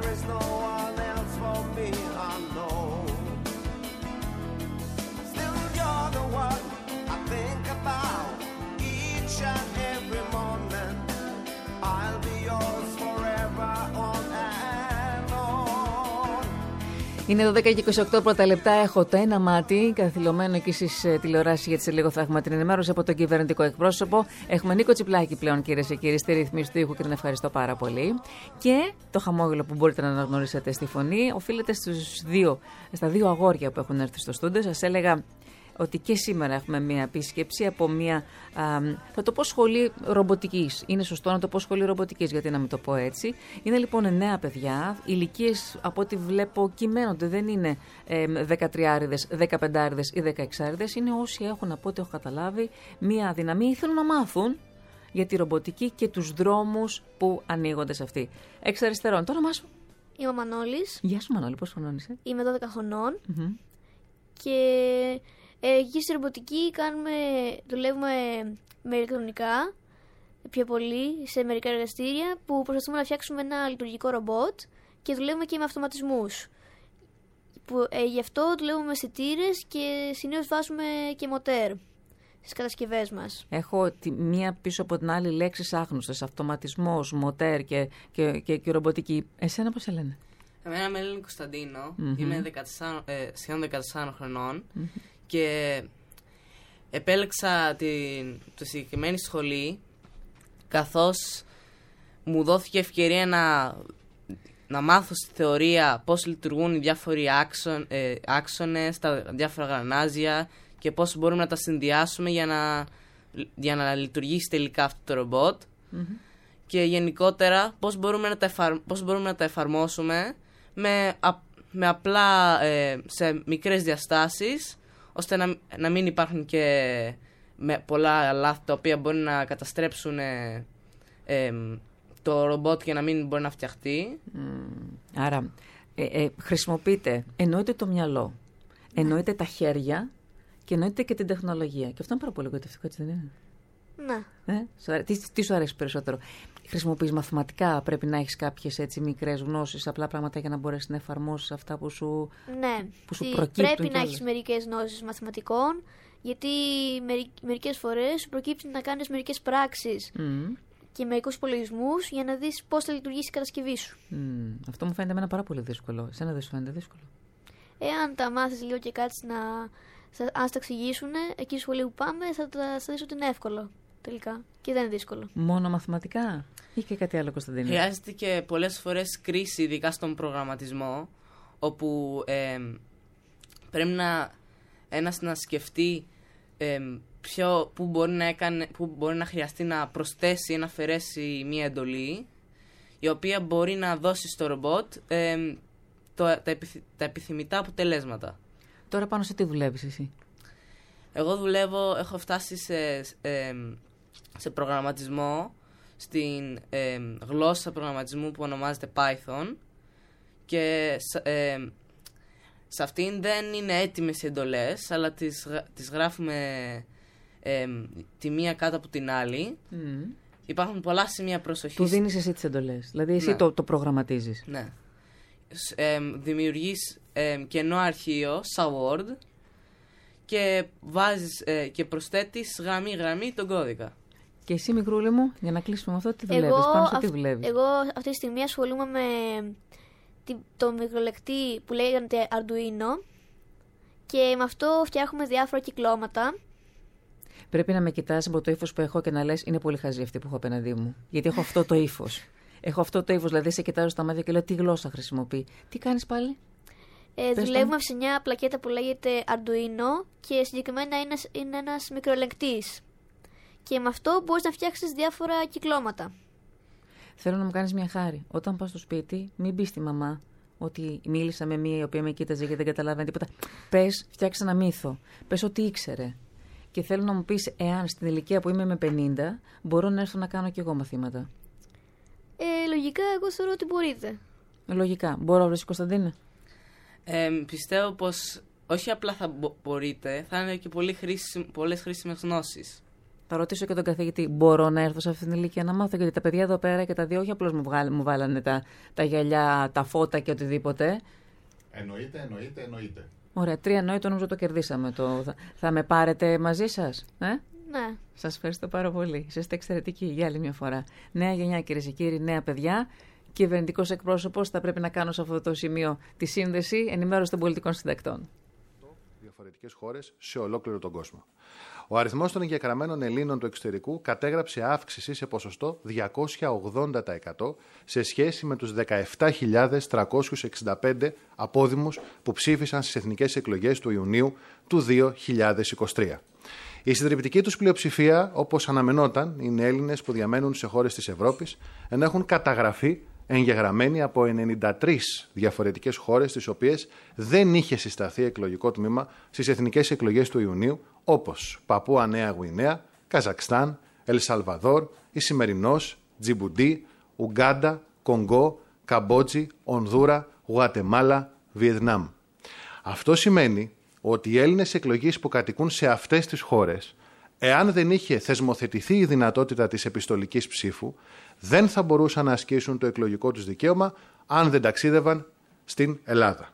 Είναι το δέκα και είκοσι οκτώ πρώτα λεπτά. Έχω το ένα μάτι καθυλωμένο εκεί στις τηλεοράσεις, γιατί σε λίγο θα έχουμε την ενημέρωση από τον κυβερνητικό εκπρόσωπο. Έχουμε Νίκο Τσιπλάκη πλέον, κυρίες και κύριοι, στη ρύθμιση του ήχου και τον ευχαριστώ πάρα πολύ. Και το χαμόγελο που μπορείτε να αναγνωρίσετε στη φωνή οφείλεται στους δύο, στα δύο αγόρια που έχουν έρθει στο στούντιο. Σας έλεγα ότι και σήμερα έχουμε μία επίσκεψη από μία, α, θα το πω σχολή ρομποτικής. Είναι σωστό να το πω σχολή ρομποτικής, γιατί να μην το πω έτσι. Είναι λοιπόν εννέα παιδιά, ηλικίες από ό,τι βλέπω κυμαίνονται, δεν είναι ε, δεκατριάριδες, δεκαπεντάριδες ή δεκαεξάριδες. Είναι όσοι έχουν, από ό,τι έχω καταλάβει, μία αδυναμία ή θέλουν να μάθουν για τη ρομποτική και τους δρόμους που ανοίγονται σε αυτή. Εξ αριστερών, το όνομά σου? Είμαι ο Μανώλης. Γεια σου Μανώλη, πώς χρονώνεσαι? Είμαι δώδεκα χρονών. Mm-hmm. Και ε, εκεί στη ρομποτική κάνουμε, δουλεύουμε με ηλεκτρονικά πιο πολύ σε μερικά εργαστήρια που προσπαθούμε να φτιάξουμε ένα λειτουργικό ρομπότ και δουλεύουμε και με αυτοματισμούς. Που, ε, γι' αυτό δουλεύουμε με αισθητήρες και συνήθως βάζουμε και μοτέρ στις κατασκευές μας. Έχω τη μία πίσω από την άλλη λέξεις άγνωστες, αυτοματισμός, μοτέρ και, και, και, και ρομποτική. Εσένα πώς σε λένε? Εμένα με λένε Κωνσταντίνο, mm-hmm. είμαι δεκατέσσερα, ε, σχεδόν δεκατέσσερα χρονών mm-hmm. και επέλεξα την, τη συγκεκριμένη σχολή καθώς μου δόθηκε ευκαιρία να, να μάθω στη θεωρία πώς λειτουργούν οι διάφοροι άξον, ε, άξονες, τα διάφορα γρανάζια και πώς μπορούμε να τα συνδυάσουμε για να, για να λειτουργήσει τελικά αυτό το ρομπότ mm-hmm. και γενικότερα πώς μπορούμε να τα, εφαρ, πώς μπορούμε να τα εφαρμόσουμε με, α, με απλά ε, σε μικρές διαστάσεις, ώστε να, να μην υπάρχουν και με πολλά λάθη τα οποία μπορεί να καταστρέψουν ε, ε, το ρομπότ και να μην μπορεί να φτιαχτεί. Mm. Άρα ε, ε, χρησιμοποιείτε, εννοείται το μυαλό, εννοείται τα χέρια και εννοείται και την τεχνολογία. Και αυτό είναι πάρα πολύ γοητευτικό, έτσι δεν είναι? Ναι. Ε, τι, τι σου αρέσει περισσότερο? Χρησιμοποιείς μαθηματικά, πρέπει να έχεις κάποιες έτσι μικρές γνώσεις, απλά πράγματα για να μπορέσεις να εφαρμόσεις αυτά που σου, ναι. που σου προκύπτουν? Πρέπει να έχεις μερικές γνώσεις μαθηματικών, γιατί μερι, μερικές φορές σου προκύπτει να κάνεις μερικές πράξεις mm. και μερικούς υπολογισμούς για να δεις πώς θα λειτουργήσει η κατασκευή σου. Mm. Αυτό μου φαίνεται εμένα πάρα πολύ δύσκολο. Εσένα δεν σου φαίνεται δύσκολο? Εάν τα μάθεις λίγο και κάτσεις να... αν στα εξηγήσουν, εκεί στη σχολή που πάμε θα, θα, θα δεις ότι είναι εύκολο τελικά και δεν είναι δύσκολο. Μόνο μαθηματικά ή και κάτι άλλο, Κωνσταντίνο? Χρειάζεται και πολλές φορές κρίση, ειδικά στον προγραμματισμό, όπου ε, πρέπει να, ένας να σκεφτεί ε, ποιο, που, μπορεί να έκανε, που μπορεί να χρειαστεί να προσθέσει ή να αφαιρέσει μία εντολή, η οποία μπορεί να δώσει στο ρομπότ ε, το, τα, επιθυ, τα επιθυμητά αποτελέσματα. Τώρα πάνω σε τι δουλεύεις εσύ? Εγώ δουλεύω, έχω φτάσει σε, ε, σε προγραμματισμό, στην ε, γλώσσα προγραμματισμού που ονομάζεται Python και ε, σε αυτήν δεν είναι έτοιμες οι εντολές, αλλά τις, τις γράφουμε ε, τη μία κάτω από την άλλη. Mm. Υπάρχουν πολλά σημεία προσοχής. Του δίνεις εσύ τις εντολές, δηλαδή εσύ ναι. το, το προγραμματίζεις. Ναι. Ε, δημιουργείς ε, κενό αρχείο, σαν Word, και βάζεις ε, και προσθέτεις γραμμή-γραμμή τον κώδικα. Και εσύ, μικρούλη μου, για να κλείσουμε αυτό, τι δουλεύεις? Εγώ, πάνω σε τι δουλεύεις? Εγώ αυτή τη στιγμή ασχολούμαι με το μικρολεκτή που λέγεται Arduino και με αυτό φτιάχνουμε διάφορα κυκλώματα. Πρέπει να με κοιτάς από το ύφος που έχω και να λες είναι πολύ χαζή αυτή που έχω απέναντί μου. Γιατί έχω αυτό το ύφος. Έχω αυτό το ύφος, δηλαδή σε κοιτάζω στα μάτια και λέω τι γλώσσα χρησιμοποιεί. Τι κάνεις πάλι? Ε, δουλεύουμε σε μια πλακέτα που λέγεται Arduino και συγκεκριμένα είναι, είναι ένας μικροελεγκτής. Και με αυτό μπορείς να φτιάξεις διάφορα κυκλώματα. Θέλω να μου κάνεις μια χάρη. Όταν πας στο σπίτι, μην πεις στη μαμά ότι μίλησα με μία η οποία με κοίταζε και δεν καταλάβαινε τίποτα. Πες, φτιάξε ένα μύθο. Πες ότι ήξερε. Και θέλω να μου πεις εάν στην ηλικία που είμαι με πενήντα μπορώ να έρθω να κάνω κι εγώ μαθήματα. Ε, λογικά, εγώ θεωρώ ότι μπορείτε. Λογικά. Μπορώ, βρες Κωνσταντίνε? Ε, πιστεύω πως όχι απλά θα μπο- μπορείτε, θα είναι και πολύ χρήσιμ, πολλές χρήσιμες γνώσεις. Θα ρωτήσω και τον καθηγητή, μπορώ να έρθω σε αυτήν την ηλικία να μάθω? Γιατί τα παιδιά εδώ πέρα και τα δύο όχι απλώς μου, βγάλ, μου βάλανε τα, τα γυαλιά, τα φώτα και οτιδήποτε. Εννοείται, εννοείται, εννοείται. Ωραία, τρία νόητο νομίζω το κερδίσαμε. Το, θα, θα με πάρετε μαζί σας, ε? Ναι. Σας ευχαριστώ πάρα πολύ. Είστε εξαιρετικοί για άλλη μια φορά. Νέα γενιά, κυρίες και κύριοι, νέα παιδιά. κυβερνητικός εκπρόσωπος, θα πρέπει να κάνω σε αυτό το σημείο τη σύνδεση, ενημέρωση των πολιτικών συντακτών. Διαφορετικές χώρες σε ολόκληρο τον κόσμο. Ο αριθμός των εγγεγραμμένων Ελλήνων του εξωτερικού κατέγραψε αύξηση σε ποσοστό διακόσια ογδόντα τοις εκατό σε σχέση με τους δεκαεπτά χιλιάδες τριακόσιους εξήντα πέντε απόδημους που ψήφισαν στις εθνικές εκλογές του Ιουνίου του δύο χιλιάδες είκοσι τρία. Η συντριπτική τους πλειοψηφία, όπως αναμενόταν, είναι Έλληνες που διαμένουν σε χώρες της Ευρώπης, ενώ έχουν καταγραφεί εγγεγραμμένοι από ενενήντα τρεις διαφορετικές χώρες, τις οποίες δεν είχε συσταθεί εκλογικό τμήμα στις εθνικές εκλογές του Ιουνίου, όπως Παπούα Νέα Γουινέα, Καζακστάν, Ελ Σαλβαδόρ, Ισημερινός, Τζιμπουντί, Ουγκάντα, Κονγκό, Καμπότζη, Ονδούρα, Γουατεμάλα, Βιετνάμ. Αυτό σημαίνει ότι οι Έλληνες εκλογείς που κατοικούν σε αυτές τις χώρες, εάν δεν είχε θεσμοθετηθεί η δυνατότητα της επιστολικής ψήφου, δεν θα μπορούσαν να ασκήσουν το εκλογικό τους δικαίωμα αν δεν ταξίδευαν στην Ελλάδα.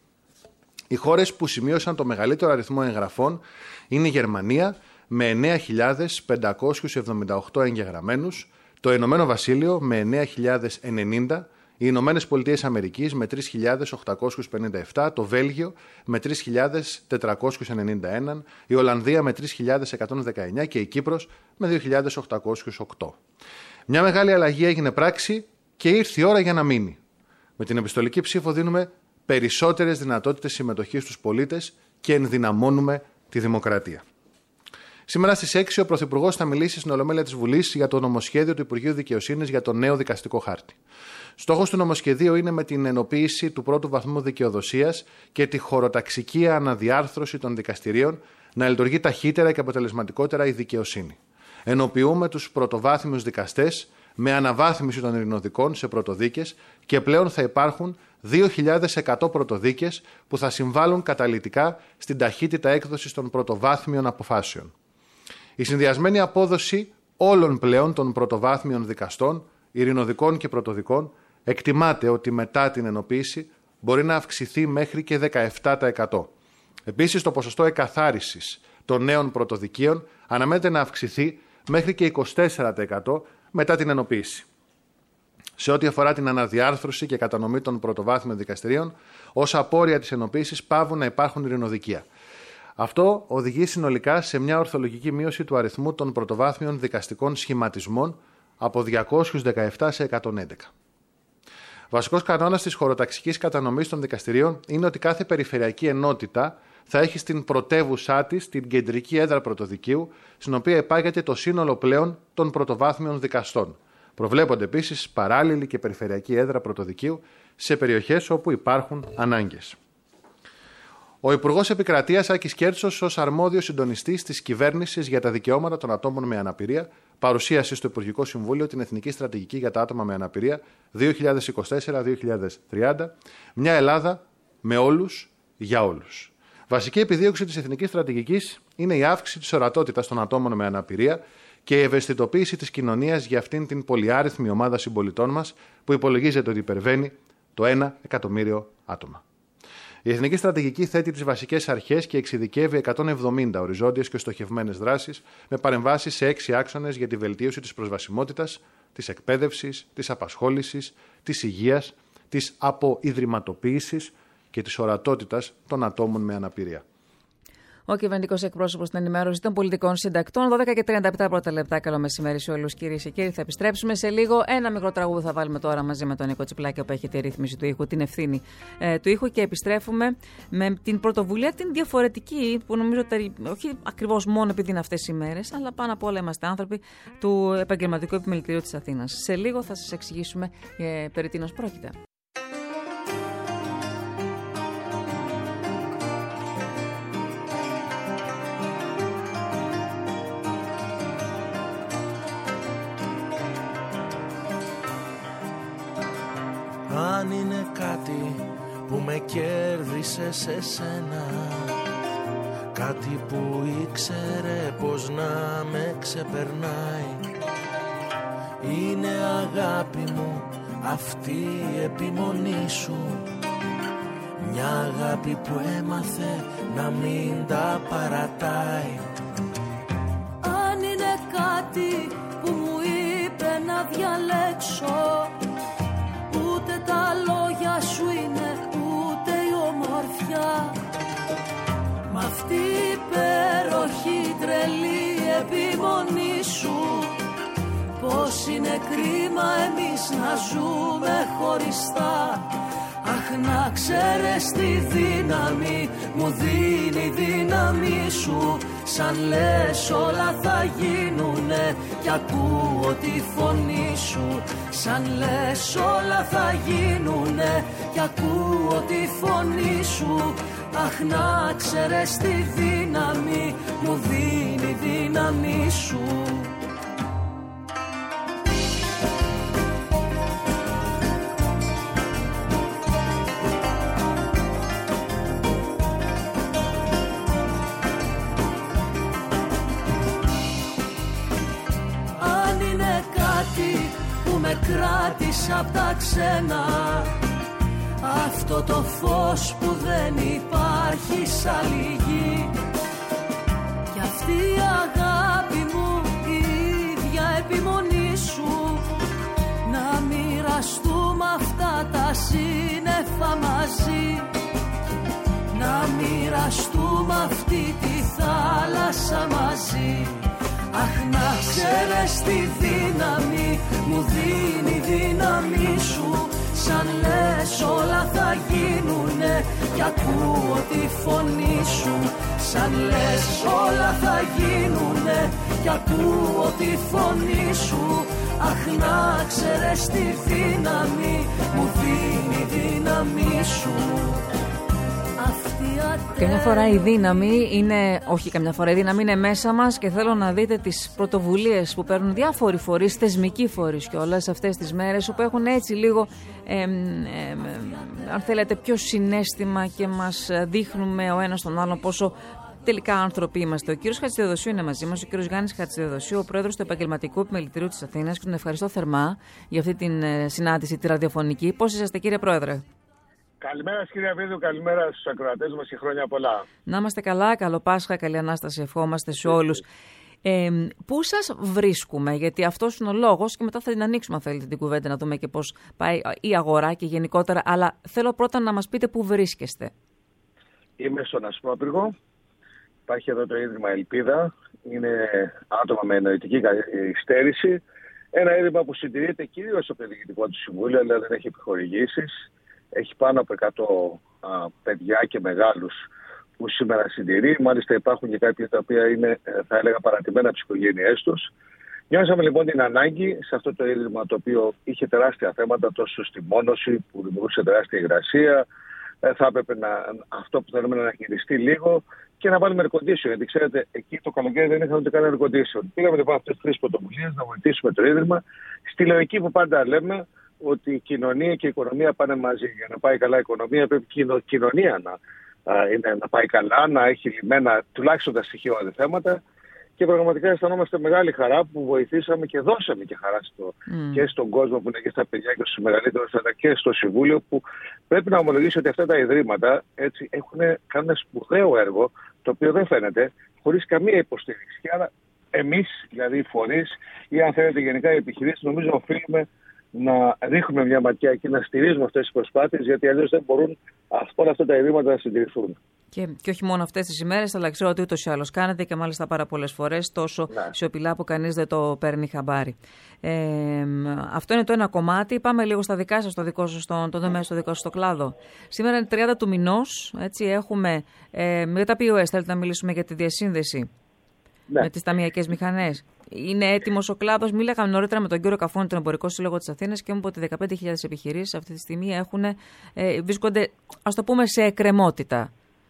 Οι χώρες που σημείωσαν το μεγαλύτερο αριθμό εγγραφών είναι η Γερμανία με εννέα χιλιάδες πεντακόσιους εβδομήντα οκτώ εγγεγραμμένους, το Ηνωμένο Βασίλειο με εννέα χιλιάδες ενενήντα, οι Ηνωμένες Πολιτείες Αμερικής με τρεις χιλιάδες οκτακόσιους πενήντα επτά, το Βέλγιο με τρεις χιλιάδες τετρακόσιους ενενήντα ένα, η Ολλανδία με τρεις χιλιάδες εκατόν δεκαεννιά και η Κύπρος με δύο χιλιάδες οκτακόσιους οκτώ. Μια μεγάλη αλλαγή έγινε πράξη και ήρθε η ώρα για να μείνει. Με την επιστολική ψήφο δίνουμε περισσότερες δυνατότητες συμμετοχής στους πολίτες και ενδυναμώνουμε τη δημοκρατία. Σήμερα στις έξι ο Πρωθυπουργός θα μιλήσει στην Ολομέλεια της Βουλής για το νομοσχέδιο του Υπουργείου Δικαιοσύνης για το νέο δικαστικό χάρτη. Στόχος του νομοσχεδίου είναι με την ενοποίηση του πρώτου βαθμού δικαιοδοσίας και τη χωροταξική αναδιάρθρωση των δικαστηρίων να λειτουργεί ταχύτερα και αποτελεσματικότερα η δικαιοσύνη. Ενοποιούμε τους πρωτοβάθμιους δικαστές με αναβάθμιση των ειρηνοδικών σε πρωτοδίκες και πλέον θα υπάρχουν δύο χιλιάδες εκατό πρωτοδίκες που θα συμβάλλουν καταλυτικά στην ταχύτητα έκδοσης των πρωτοβάθμιων αποφάσεων. Η συνδυασμένη απόδοση όλων πλέον των πρωτοβάθμιων δικαστών, ειρηνοδικών και πρωτοδικών εκτιμάται ότι μετά την ενοποίηση μπορεί να αυξηθεί μέχρι και δεκαεπτά τοις εκατό. Επίσης, το ποσοστό εκαθάρισης των νέων πρωτοδικείων αναμένεται να αυξηθεί μέχρι και είκοσι τέσσερα τοις εκατό μετά την ενοποίηση. Σε ό,τι αφορά την αναδιάρθρωση και κατανομή των πρωτοβάθμιων δικαστηρίων, ως απόρρια της ενοποίησης παύουν να υπάρχουν ειρηνοδικεία. Αυτό οδηγεί συνολικά σε μια ορθολογική μείωση του αριθμού των πρωτοβάθμιων δικαστικών σχηματισμών από διακόσιους δεκαεπτά σε εκατόν έντεκα. Βασικός κανόνας της χωροταξικής κατανομής των δικαστηρίων είναι ότι κάθε περιφερειακή ενότητα θα έχει στην πρωτεύουσά της την κεντρική έδρα πρωτοδικείου, στην οποία υπάγεται το σύνολο πλέον των πρωτοβάθμιων δικαστών. Προβλέπονται επίσης παράλληλη και περιφερειακή έδρα πρωτοδικείου σε περιοχές όπου υπάρχουν ανάγκες. Ο Υπουργός Επικρατείας Άκης Κέρτσος, ως αρμόδιος συντονιστής της κυβέρνησης για τα δικαιώματα των ατόμων με αναπηρία, παρουσίασε στο Υπουργικό Συμβούλιο την Εθνική Στρατηγική για τα άτομα με αναπηρία δύο χιλιάδες είκοσι τέσσερα με δύο χιλιάδες τριάντα, μια Ελλάδα με όλους για όλους. Βασική επιδίωξη της Εθνικής Στρατηγικής είναι η αύξηση της ορατότητας των ατόμων με αναπηρία και η ευαισθητοποίηση της κοινωνίας για αυτήν την πολυάριθμη ομάδα συμπολιτών μας που υπολογίζεται ότι υπερβαίνει το ένα εκατομμύριο άτομα. Η Εθνική Στρατηγική θέτει τις βασικές αρχές και εξειδικεύει εκατόν εβδομήντα οριζόντιες και στοχευμένες δράσεις με παρεμβάσεις σε έξι άξονες για τη βελτίωση της προσβασιμότητας, της εκπαίδευσης, της απασχόλησης, της υγείας, της αποϊδρυματοποίησης και της ορατότητας των ατόμων με αναπηρία. Ο κυβερνητικός εκπρόσωπος στην ενημέρωση των πολιτικών συντακτών. δώδεκα και τριάντα επτά πρώτα λεπτά. Καλό μεσημέρι σε όλους, κυρίες και κύριοι. Θα επιστρέψουμε σε λίγο. Ένα μικρό τραγούδι θα βάλουμε τώρα μαζί με τον Νίκο Τσιπλάκη, που έχει τη ρύθμιση του ήχου, την ευθύνη ε, του ήχου. Και επιστρέφουμε με την πρωτοβουλία, την διαφορετική, που νομίζω ότι όχι ακριβώς μόνο επειδή είναι αυτές οι μέρες, αλλά πάνω απ' όλα είμαστε άνθρωποι του Επαγγελματικού Επιμελητηρίου της Αθήνας. Σε λίγο θα σας εξηγήσουμε ε, περί τίνος πρόκειται. Αν είναι κάτι που με κέρδισε σε σένα, κάτι που ήξερε πως να με ξεπερνάει, είναι αγάπη μου αυτή η επιμονή σου, μια αγάπη που έμαθε να μην τα παρατάει. Αν είναι κάτι που μου είπε να διαλέξω, αυτή η υπέροχη τρελή επιμονή σου. Πως είναι κρίμα εμείς να ζούμε χωριστά. Αχ, να ξέρεις τη δύναμη μου δίνει η δύναμη σου. Σαν λες όλα θα γίνουνε κι ακούω τη φωνή σου. Σαν λες όλα θα γίνουνε κι ακούω τη φωνή σου. Αχ, να ξέρεις τη δύναμη μου δίνει η δύναμη σου. Με κράτησε απ' τα ξένα, αυτό το φως που δεν υπάρχει σ' άλλη γη. Κι αυτή η αγάπη μου, η ίδια επιμονή σου. Να μοιραστούμε αυτά τα σύννεφα μαζί. Να μοιραστούμε αυτή τη θάλασσα μαζί. Αχ, να ξέρεις τη δύναμη μου δίνει η δύναμη σου. Σαν λες όλα θα γίνουνε κι ακούω τη φωνή σου. Σαν λες όλα θα γίνουνε κι ακούω τη φωνή σου. Αχ, να ξέρεις τη δύναμη μου δίνει η δύναμη σου. Καμιά φορά η δύναμη είναι, όχι καμιά φορά η δύναμη είναι μέσα μας και θέλω να δείτε τις πρωτοβουλίες που παίρνουν διάφοροι φορείς, θεσμικοί φορείς κιόλας αυτές τις μέρες, που έχουν έτσι λίγο, ε, ε, ε, αν θέλετε, πιο συναίσθημα και μας δείχνουμε ο ένας τον άλλον πόσο τελικά άνθρωποι είμαστε. Ο κύριος Χατζηθεοδοσίου είναι μαζί μας, ο κύριος Γιάννης Χατζηθεοδοσίου, ο πρόεδρος του Επαγγελματικού Επιμελητηρίου της Αθήνας, και τον ευχαριστώ θερμά για αυτή την συνάντηση τη ραδιοφωνική. Πώς είσαστε, κύριε Πρόεδρε? Καλημέρα σας, κύριε Αβίδου, καλημέρα στους ακροατές μας και χρόνια πολλά. Να είμαστε καλά, καλό Πάσχα, καλή Ανάσταση, ευχόμαστε σε όλους. Ε, πού σας βρίσκουμε, γιατί αυτός είναι ο λόγος, και μετά θα την ανοίξουμε αν θέλετε την κουβέντα να δούμε και πώς πάει η αγορά και γενικότερα, αλλά θέλω πρώτα να μας πείτε πού βρίσκεστε. Είμαι στον Ασπρόπυργο, υπάρχει εδώ το Ίδρυμα Ελπίδα, είναι άτομα με εννοητική υστέρηση, ένα ίδρυμα που συντηρείται κυρίως στο Διοικητικό του Συμβούλιο, αλλά δεν έχει επιχορηγήσεις. Έχει πάνω από εκατό α, παιδιά και μεγάλους που σήμερα συντηρεί. Μάλιστα υπάρχουν και κάποια τα οποία είναι, θα έλεγα, παρατημένα από τις οικογένειές τους. Νιώσαμε λοιπόν την ανάγκη σε αυτό το ίδρυμα, το οποίο είχε τεράστια θέματα τόσο στη μόνωση που δημιουργούσε τεράστια υγρασία. Ε, θα έπρεπε να, αυτό που θέλουμε να αναχειριστεί λίγο και να βάλουμε air condition. Γιατί ξέρετε, εκεί το καλοκαίρι δεν είχαμε ούτε καν air condition. Πήγαμε λοιπόν αυτές τις τρεις πρωτοβουλίες να βοηθήσουμε το ίδρυμα στη λογική που πάντα λέμε, ότι η κοινωνία και η οικονομία πάνε μαζί. Για να πάει καλά η οικονομία πρέπει και η κοινωνία να, α, είναι, να πάει καλά, να έχει λυμμένα τουλάχιστον τα στοιχειώδη θέματα. Και πραγματικά αισθανόμαστε μεγάλη χαρά που βοηθήσαμε και δώσαμε και χαρά στο, mm. και στον κόσμο που είναι και στα παιδιά και στους μεγαλύτερους, αλλά και στο Συμβούλιο, που πρέπει να ομολογήσει ότι αυτά τα ιδρύματα έτσι, έχουν, κάνουν ένα σπουδαίο έργο, το οποίο δεν φαίνεται, χωρίς καμία υποστήριξη. Και άρα εμείς, δηλαδή οι φορείς, ή αν θέλετε γενικά οι επιχειρήσεις, νομίζω οφείλουμε να ρίχνουμε μια ματιά και να στηρίζουμε αυτές τις προσπάθειες, γιατί αλλιώς δεν μπορούν όλα αυτά τα ιδρύματα να συντηρηθούν. Και, και όχι μόνο αυτές τις ημέρες, αλλά ξέρω ότι ούτως ή άλλως κάνετε και μάλιστα πάρα πολλές φορές, τόσο ναι. σιωπηλά που κανείς δεν το παίρνει χαμπάρι. Ε, αυτό είναι το ένα κομμάτι. Πάμε λίγο στα δικά σας, στο δικό σας, στον το τομέα, στο δικό σας το κλάδο. Σήμερα είναι τριάντα του μηνός, έτσι, έχουμε ε, με τα πι ο ες, θέλετε να μιλήσουμε για τη διασύνδεση ναι. με τις ταμειακές μηχανές. Είναι έτοιμος ο κλάδος? Μίλαγα νωρίτερα με τον κύριο Καφώνη, τον Εμπορικό Σύλλογο της Αθήνας, και μου είπε ότι δεκαπέντε χιλιάδες επιχειρήσεις αυτή τη στιγμή έχουν, ε, βρίσκονται, ας το πούμε, σε εκκρεμότητα.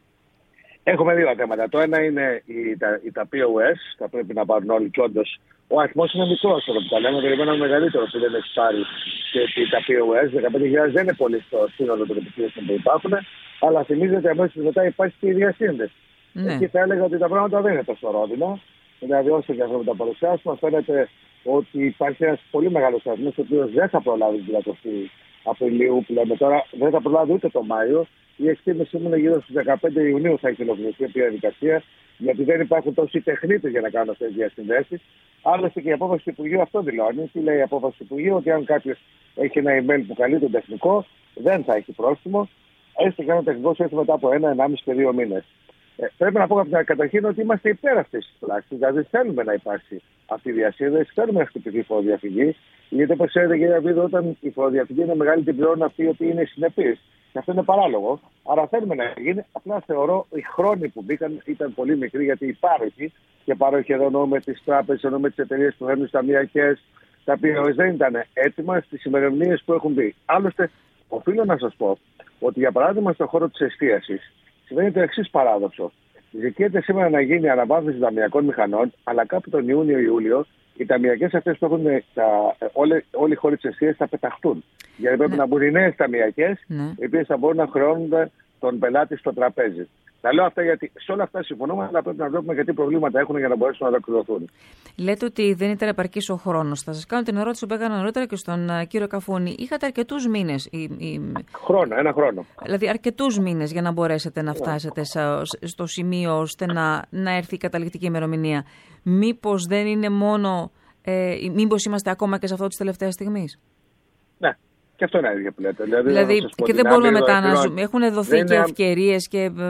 Έχουμε δύο θέματα. Το ένα είναι η, τα, η, τα πι ο ες, θα πρέπει να πάρουν όλοι, και όντως ο αριθμός είναι μικρός. Όταν τα λέμε, περιμένουμε ένα μεγαλύτερο που δεν έχει πάρει και τα πι ο ες. δεκαπέντε χιλιάδες δεν είναι πολύ στο σύνολο των επιχειρήσεων που υπάρχουν, αλλά θυμίζεται αμέσως μετά υπάρχει και η διασύνδεση. Ναι. Εκεί θα έλεγα ότι τα πράγματα δεν είναι τόσο ρόδινα. Δηλαδή, όσο και αυτό που τα παρουσιάσουμε, φαίνεται ότι υπάρχει ένας πολύ μεγάλος αριθμός, ο οποίος δεν θα προλάβει την εικοστή Απριλίου που λέμε τώρα, δεν θα προλάβει ούτε το Μάιο. Η εκτίμηση μου είναι γύρω στους δεκαπέντε Ιουνίου θα έχει ολοκληρωθεί αυτή η διαδικασία, γιατί δεν υπάρχουν τόσοι τεχνίτες για να κάνουν αυτές τις διασυνδέσεις. Άλλωστε και η απόφαση του Υπουργείου αυτό δηλώνει. Τι λέει η απόφαση του Υπουργείου? Ότι αν κάποιος έχει ένα email που καλεί τον τεχνικό, δεν θα έχει πρόστιμο, έστω και αν ο τεχνικός έρθει μετά από ένα, ενάμιση και δύο μήνες. Ε, πρέπει να πω καταρχήν ότι είμαστε υπέρ αυτής της πράξης. Δηλαδή θέλουμε να υπάρξει αυτή η διασύνδεση, θέλουμε να χτυπηθεί η φοροδιαφυγή. Γιατί όπως ξέρετε, κύριε Βίδο, όταν η φοροδιαφυγή είναι μεγάλη, την πληρώνουν αυτοί οι οποίοι είναι συνεπείς. Και αυτό είναι παράλογο. Άρα θέλουμε να γίνει. Απλά θεωρώ οι χρόνοι που μπήκαν ήταν πολύ μικροί, γιατί οι πάροχοι, και πάροχοι εδώ εννοούμε τις τράπεζες, εννοούμε τις εταιρείες που φέρνουν στα ταμιακές, τα οποία δεν ήταν έτοιμα στις ημερομηνίες που έχουν μπει. Άλλωστε, οφείλω να σας πω ότι για παράδειγμα στον χώρο της εστίασης συμβαίνει το εξής παράδοξο. Ζητιέται σήμερα να γίνει αναβάθμιση ταμιακών μηχανών, αλλά κάπου τον Ιούνιο-Ιούλιο οι ταμιακές αυτές που έχουν τα, όλοι, όλοι οι χώροι της εστίασης θα πεταχτούν. Γιατί πρέπει ναι. να μπουν οι νέες ταμιακές, ναι. οι οποίες θα μπορούν να χρεώνουν τον πελάτη στο τραπέζι. Τα λέω αυτά γιατί σε όλα αυτά συμφωνούμε, αλλά πρέπει να βλέπουμε γιατί προβλήματα έχουν για να μπορέσουν να ολοκληρωθούν. Λέτε ότι δεν ήταν επαρκής ο χρόνος. Θα σας κάνω την ερώτηση που έκανα νωρίτερα και στον uh, κύριο Καφούνη. Είχατε αρκετούς μήνες. Η, η... Χρόνο, ένα χρόνο. Δηλαδή αρκετούς μήνες για να μπορέσετε να φτάσετε yeah. στο σημείο ώστε να, να έρθει η καταληκτική ημερομηνία. Μήπως δεν είναι μόνο. Ε, μήπως είμαστε ακόμα και σε αυτό της τελευταίας στιγμής. Ναι. Και αυτό είναι ίδιο που λέτε. Δηλαδή, δηλαδή και δεν μπορούμε μετά να ζούμε. Έχουν δοθεί δεν και είναι... ευκαιρίες και, ε,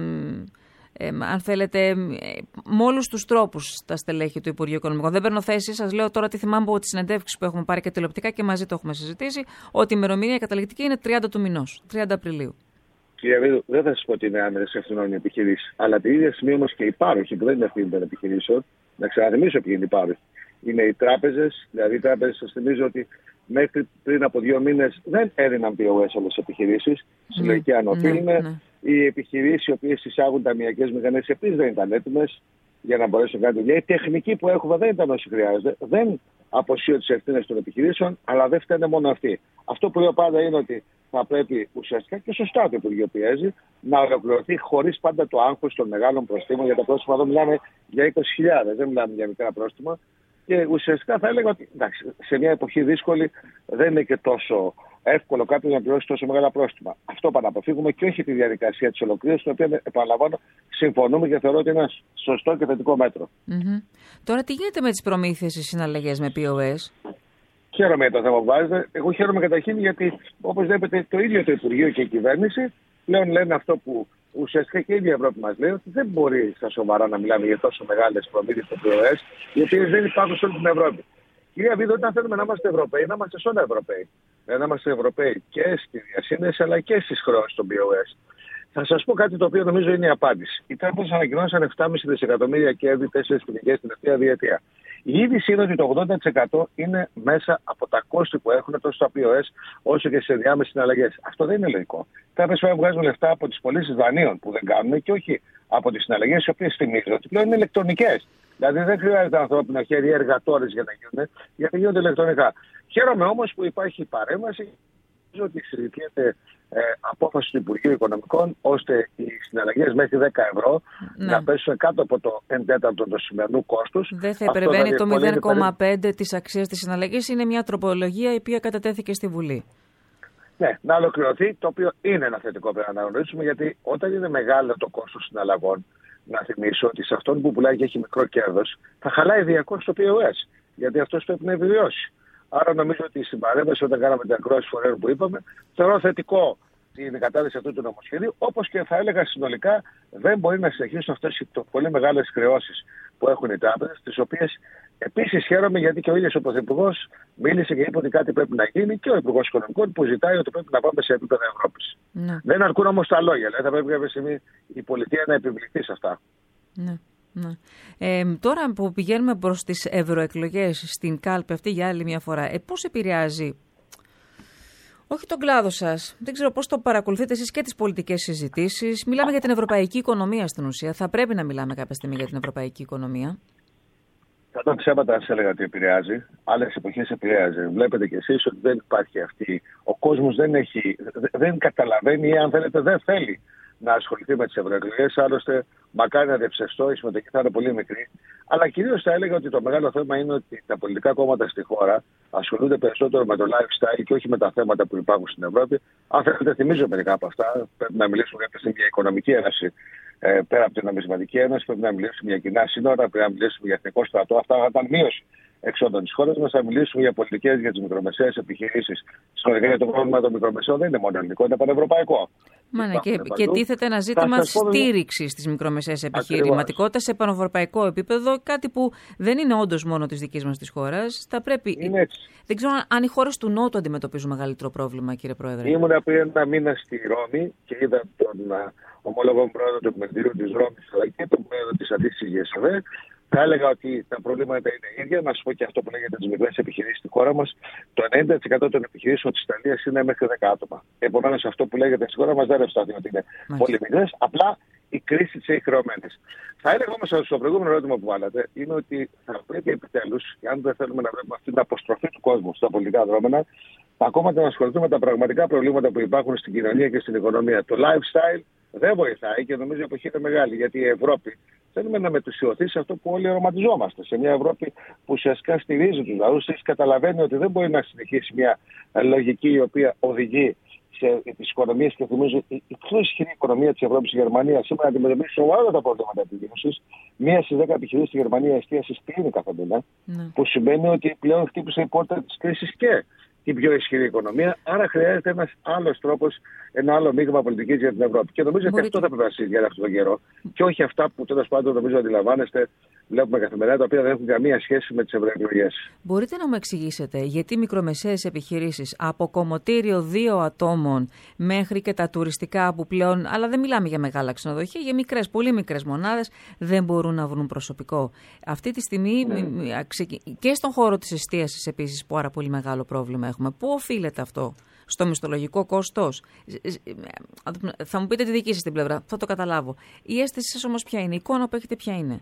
ε, ε, αν θέλετε, ε, με όλους τους τρόπους στα στελέχη του Υπουργείου Οικονομικών. Δεν παίρνω θέση, σας λέω τώρα τι θυμάμαι από τις συνεντεύξεις που έχουμε πάρει και τηλεοπτικά και μαζί το έχουμε συζητήσει, ότι η ημερομηνία καταληκτική είναι τριάντα του μηνός, τριάντα Απριλίου. Κύριε Βίδου, δεν θα σας πω ότι είναι άμεσες ευθυνών οι επιχειρήσεις. Αλλά την ίδια στιγμή όμως και οι πάροχοι που δεν είναι ευθύνη των επιχειρήσεων, να ξαναθυμίσω ποιοι είναι οι πάροχοι. Είναι οι τράπεζες, δηλαδή οι τράπεζες, σας θυμίζω ότι μέχρι πριν από δύο μήνες δεν έδιναν πι ο ες όλες τις επιχειρήσεις. Συλλογική αν οφείλουν. Ναι, ναι. Οι επιχειρήσεις οι οποίες εισάγουν ταμιακές μηχανές επίσης δεν ήταν έτοιμες για να μπορέσουν να κάνουν δουλειά. Η τεχνική που έχουμε δεν ήταν όσοι χρειάζεται. Δεν αποσύω τις ευθύνες των επιχειρήσεων, αλλά δεν φταίνε μόνο αυτοί. Αυτό που λέω πάντα είναι ότι θα πρέπει ουσιαστικά και σωστά το Υπουργείο πιέζει να ολοκληρωθεί χωρίς πάντα το άγχος των μεγάλων προστήμων. Για τα πρόστιμα εδώ μιλάμε για είκοσι χιλιάδες, δεν μιλάμε για μικρά πρόστιμα. Και ουσιαστικά θα έλεγα ότι εντάξει, σε μια εποχή δύσκολη δεν είναι και τόσο εύκολο κάποιος να πληρώσει τόσο μεγάλα πρόστιμα. Αυτό para να αποφύγουμε και όχι τη διαδικασία της ολοκλήρωσης, την οποία επαναλαμβάνω συμφωνούμε και θεωρώ ότι είναι ένα σωστό και θετικό μέτρο. Mm-hmm. Τώρα τι γίνεται με τις προμήθειες, οι συναλλαγές με πι ο ες? Χαίρομαι για το θέμα που βάζετε. Εγώ χαίρομαι καταρχήν γιατί, όπως βλέπετε, το ίδιο το Υπουργείο και η κυβέρνηση πλέον λένε αυτό που ουσιαστικά και η ίδια Ευρώπη μας λέει, ότι δεν μπορεί στα σοβαρά να μιλάμε για τόσο μεγάλες προμήθειες στο πι ο ες, οι οποίες δεν υπάρχουν σε όλη την Ευρώπη. Κυρία Βίδο, όταν θέλουμε να είμαστε Ευρωπαίοι, να είμαστε σε όλα Ευρωπαίοι. Να είμαστε Ευρωπαίοι και στη διασύνδεση αλλά και στις χρεώσεις των πι ο ες. Θα σας πω κάτι το οποίο νομίζω είναι η απάντηση. Οι τράπεζες ανακοινώσαν επτά κόμμα πέντε δισεκατομμύρια κέρδη, τέσσερις κυνηγές την τελευταία διετία. Η είδηση είναι ότι το ογδόντα τοις εκατό είναι μέσα από τα κόστη που έχουν τόσο στα πι ο ες όσο και σε διάμεσες συναλλαγές. Αυτό δεν είναι λογικό. Οι τράπεζες πρέπει να βγάζουν λεφτά από τις πωλήσεις δανείων που δεν κάνουν και όχι από τις συναλλαγές, οι οποίες θυμίζουν ότι πλέον είναι ηλεκτρονικές. Δηλαδή δεν χρειάζεται ανθρώπινο χέρι ή εργατόρες για να γίνουν, γιατί γίνονται ηλεκτρονικά. Χαίρομαι όμως που υπάρχει παρέμβαση. Νομίζω ότι συζητιέται ε, απόφαση του Υπουργείου Οικονομικών ώστε οι συναλλαγές μέχρι δέκα ευρώ ναι. να πέσουν κάτω από το ένα τέταρτο του σημερινού κόστους. Δεν θα υπερβαίνει το μηδέν κόμμα πέντε της αξίας της συναλλαγής. Είναι μια τροπολογία η οποία κατατέθηκε στη Βουλή. Ναι, να ολοκληρωθεί, το οποίο είναι ένα θετικό πρέπει να αναγνωρίσουμε, γιατί όταν είναι μεγάλο το κόστος συναλλαγών, να θυμίσω ότι σε αυτόν που πουλάει και έχει μικρό κέρδος, θα χαλάει διακόσια το πι ο ες, γιατί αυτός πρέπει να επιβιώσει. Άρα νομίζω ότι στην παρέμβαση όταν κάναμε την ακρόαση φορέων που είπαμε, θεωρώ θετικό την κατάσταση αυτού του νομοσχεδίου, όπως και θα έλεγα συνολικά δεν μπορεί να συνεχίσουν αυτές οι πολύ μεγάλες χρεώσεις που έχουν οι τράπεζες, τις οποίες επίσης χαίρομαι γιατί και ο ίδιος ο Πρωθυπουργός μίλησε και είπε ότι κάτι πρέπει να γίνει και ο Υπουργός Οικονομικών που ζητάει ότι πρέπει να πάμε σε επίπεδο Ευρώπης. Ναι. Δεν αρκούν όμως τα λόγια, δηλαδή θα πρέπει κάποια στιγμή η πολιτεία να επιβληθεί σε αυτά. Ναι. Ναι. Ε, τώρα που πηγαίνουμε προς τις ευρωεκλογές στην κάλπη αυτή για άλλη μια φορά, ε, πώς επηρεάζει, όχι τον κλάδο σας, δεν ξέρω πώς το παρακολουθείτε εσείς και τις πολιτικές συζητήσεις? Μιλάμε για την ευρωπαϊκή οικονομία στην ουσία. Θα πρέπει να μιλάμε κάποια στιγμή για την ευρωπαϊκή οικονομία. Θα ήταν ψέματα αν σας έλεγα ότι επηρεάζει. Άλλες εποχές επηρεάζει. Βλέπετε κι εσείς ότι δεν υπάρχει αυτή. Ο κόσμος δεν, έχει, δεν καταλαβαίνει ή αν θέλετε δεν θέλει να ασχοληθεί με τις ευρωεκλογές. Άλλωστε, μακάρι να διαψευστώ, η συμμετοχή θα είναι πολύ μικρή. Αλλά κυρίως θα έλεγα ότι το μεγάλο θέμα είναι ότι τα πολιτικά κόμματα στη χώρα ασχολούνται περισσότερο με το lifestyle και όχι με τα θέματα που υπάρχουν στην Ευρώπη. Αν θέλετε, θυμίζω μερικά από αυτά. Πρέπει να μιλήσουμε κάποια στιγμή για οικονομική ένωση ε, πέρα από την νομισματική ένωση. Πρέπει να μιλήσουμε για κοινά σύνορα, πρέπει να μιλήσουμε για εθνικό στρατό. Αυτά θα ήταν μείωση εξόδων της χώρας μας. Θα μιλήσουμε για πολιτικές για τις μικρομεσαίες επιχειρήσεις. Συνολικά το πρόβλημα των μικρομεσαίων δεν είναι μόνο ελληνικό, είναι πανευρωπαϊκό. Μα ναι, και, και τίθεται ένα ζήτημα στήριξης της μικρομεσαίας επιχειρηματικότητας σε πανευρωπαϊκό επίπεδο, κάτι που δεν είναι όντως μόνο της δικής μας της χώρας. Θα πρέπει... Δεν ξέρω αν οι χώρες του Νότου αντιμετωπίζουν μεγαλύτερο πρόβλημα, κύριε Πρόεδρε. Ήμουν πριν ένα μήνα στη Ρώμη και είδα τον ομόλογο πρόεδρο του Επιμελητηρίου της Ρώμης αλλά και τον πρόεδρο της αντίστοιχης ΓΕΣΕΒΕ. Θα έλεγα ότι τα προβλήματα είναι ίδια. Να σου πω και αυτό που λέγεται τις μικρές επιχειρήσεις στη χώρα μας. Το ενενήντα τοις εκατό των επιχειρήσεων της Ιταλίας είναι μέχρι δέκα άτομα. Επομένως, αυτό που λέγεται στη χώρα μας δεν ευσταθεί ότι είναι Μάλιστα. πολύ μικρές. Απλά η κρίση τις έχει χρεωμένες. Θα έλεγα όμως στο προηγούμενο ερώτημα που βάλατε είναι ότι θα πρέπει επιτέλους, αν δεν θέλουμε να βλέπουμε αυτή την αποστροφή του κόσμου στα πολιτικά δρόμενα, ακόμα να ασχοληθούμε με τα πραγματικά προβλήματα που υπάρχουν στην κοινωνία και στην οικονομία. Το lifestyle δεν βοηθάει και νομίζω η εποχή είναι μεγάλη, γιατί η Ευρώπη θέλουμε να μετουσιωθεί σε αυτό που όλοι αρωματιζόμαστε. Σε μια Ευρώπη που ουσιαστικά στηρίζει τους λαούς, καταλαβαίνει ότι δεν μπορεί να συνεχίσει μια λογική η οποία οδηγεί σε τις οικονομίες και θυμίζω η πιο ισχυρή οικονομία της Ευρώπης, η Γερμανία, σήμερα αντιμετωπίζει σοβαρότατα προβλήματα επιδείνωσης. Μία στις δέκα επιχειρήσεις στη Γερμανία εστίασης κλείνει κάθε μήνα, ναι. που σημαίνει ότι πλέον χτύπησε η πόρτα της κρίσης και την πιο ισχυρή οικονομία. Άρα χρειάζεται ένας άλλος τρόπος, ένα άλλο μείγμα πολιτικής για την Ευρώπη. Και νομίζω Μπορείτε. ότι αυτό θα πρέπει να συζητιέται αυτόν τον καιρό. Και όχι αυτά που τέλος πάντων νομίζω αντιλαμβάνεστε, βλέπουμε καθημερινά, τα οποία δεν έχουν καμία σχέση με τις ευρωεκλογές. Μπορείτε να μου εξηγήσετε γιατί μικρομεσαίες επιχειρήσεις από κομμωτήριο δύο ατόμων μέχρι και τα τουριστικά που πλέον, αλλά δεν μιλάμε για μεγάλα ξενοδοχεία, για μικρές, πολύ μικρές μονάδες, δεν μπορούν να βρουν προσωπικό. Αυτή τη στιγμή ναι. και στον χώρο της εστίασης επίσης πάρα πολύ μεγάλο πρόβλημα έχουμε. Πού οφείλεται αυτό? Στο μισθολογικό κόστος? Θα μου πείτε τη δική σας την πλευρά, θα το καταλάβω. Η αίσθηση σας όμως ποια είναι, η εικόνα που έχετε ποια είναι?